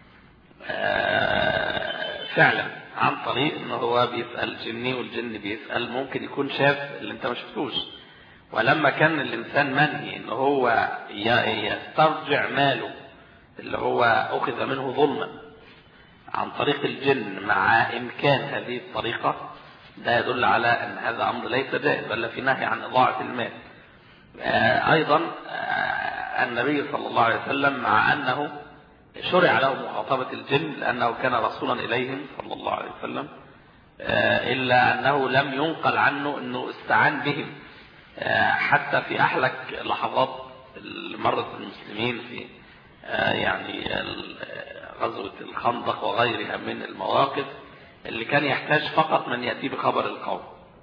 فعلا عن طريق انه هو بيسأل جني والجن بيسأل، ممكن يكون شاف اللي انت ما شفتوش. ولما كان الانسان منهي انه هو يسترجع ماله اللي هو اخذ منه ظلما عن طريق الجن، مع امكان هذه الطريقة ده يدل على أن هذا أمر ليس جائز، بل في نهي عن إضاعة المال. أيضا النبي صلى الله عليه وسلم مع أنه شرع له مخاطبة الجن لأنه كان رسولا إليهم صلى الله عليه وسلم، إلا أنه لم ينقل عنه أنه استعان بهم حتى في أحلك لحظات مرت المسلمين في يعني غزوة الخندق وغيرها من المواقف اللي كان يحتاج فقط من يأتي بخبر القوم.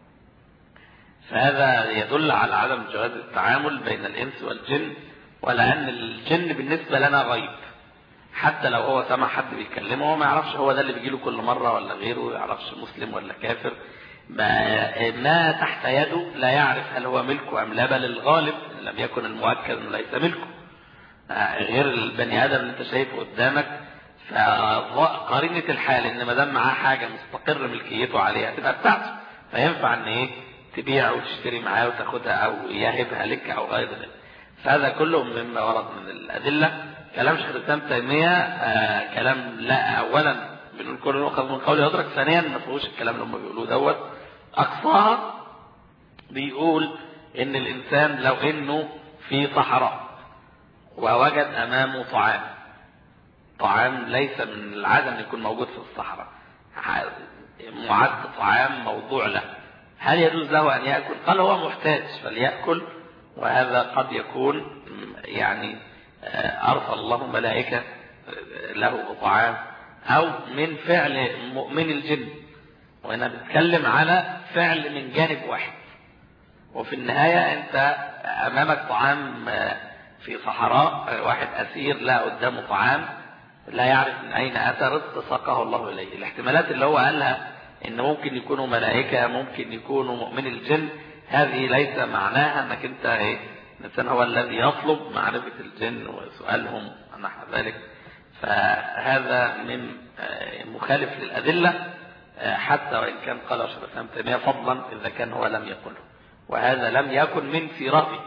فهذا يدل على عدم جواز التعامل بين الإنس والجن، ولأن الجن بالنسبة لنا غيب، حتى لو هو سمع حد بيتكلمه هو ما يعرفش هو ده اللي بيجيله كل مرة ولا غيره، ما يعرفش مسلم ولا كافر، ما تحت يده لا يعرف هل هو ملكه أم لا، بل الغالب إن لم يكن المؤكد أنه ليس ملكه، غير البني آدم اللي انت شايفه قدامك. فقرينة الحال ان ما دام معاه حاجة مستقر ملكيته عليها تبقى بتاعته، فينفع ان ايه تبيع وتشتري معاه وتاخدها او يهبها لك او غير ذلك. فهذا كله مما ورد من الأدلة. كلام شيخ الإسلام تيمية كلام لا، اولا بنقول كل نؤخذ من قوله يدرك، ثانيا ما فيهوش الكلام اللي هم بيقولوه دوت. اقصاها بيقول ان الانسان لو انه في صحراء ووجد امامه طعام ليس من العدم يكون موجود في الصحراء، معد طعام موضوع له، هل يجوز له ان يأكل؟ قال هو محتاج فليأكل، وهذا قد يكون يعني ارسل الله ملائكة له بطعام او من فعل مؤمن الجن، وانا بتكلم على فعل من جانب واحد. وفي النهاية انت امامك طعام في صحراء، واحد اسير لا قدامه طعام لا يعرف من اين اتى رزق ساقه الله اليه. الاحتمالات اللي هو قالها ان ممكن يكونوا ملائكة، ممكن يكونوا مؤمن الجن، هذه ليس معناها انك انت الانسان هو الذي يطلب معرفة الجن وسؤالهم نحو ذلك. فهذا من مخالف للأدلة، حتى وإن كان قال شيخ الإسلام تيمية فضلا إذا كان هو لم يقله، وهذا لم يكن من سيرته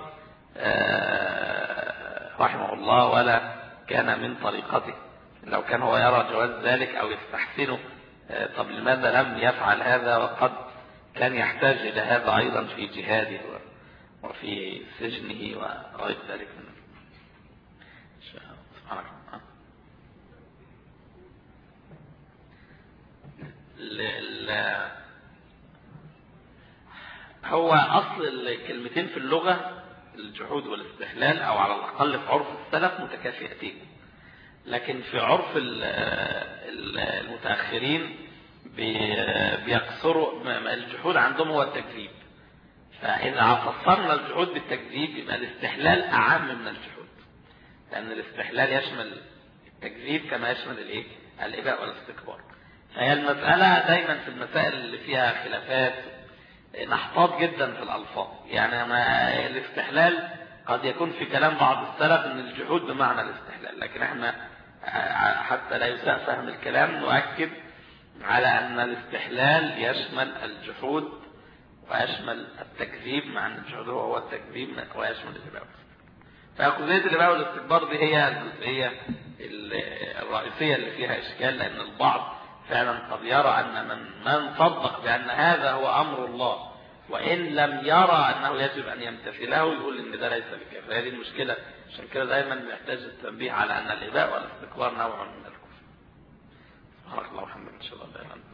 رحمه الله ولا كان من طريقته. لو كان هو يرى جواز ذلك أو يستحسنه، طب لماذا لم يفعل هذا وقد كان يحتاج إلى هذا أيضا في جهاده وفي سجنه وغير ذلك من هو أصل الكلمتين في اللغة الجحود والاستحلال، أو على الأقل في عرف السلف متكافئتين، لكن في عرف المتأخرين بيقصروا الجحود عندهم هو التكذيب. فإذا فسرنا الجحود بالتكذيب يبقى الاستحلال أعم من الجحود، لأن الاستحلال يشمل التكذيب كما يشمل الإباء والاستكبار. فهي المسألة دايما في المسائل اللي فيها خلافات نحتاط جدا في الألفاظ. يعني الاستحلال قد يكون في كلام بعض السلف ان الجحود بمعنى الاستحلال، لكن احنا حتى لا يساء فهم الكلام نؤكد على ان الاستحلال يشمل الجحود ويشمل التكذيب، مع ان الجحود هو التكذيب ويشمل الإباء. فجزئية الإباء والاستكبار دي هي الجزئية الرئيسية اللي فيها إشكال، لأن البعض فعلا قد يرى أن من صدق بأن هذا هو أمر الله وإن لم يرى أنه يجب أن يمتثله يقول إن ده ليس بكافر. هذه المشكلة، عشان كده دائما نحتاج التنبيه على أن الإباء والاستكبار نوع من الكفر. سبحانك اللهم وبحمدك، إن شاء الله.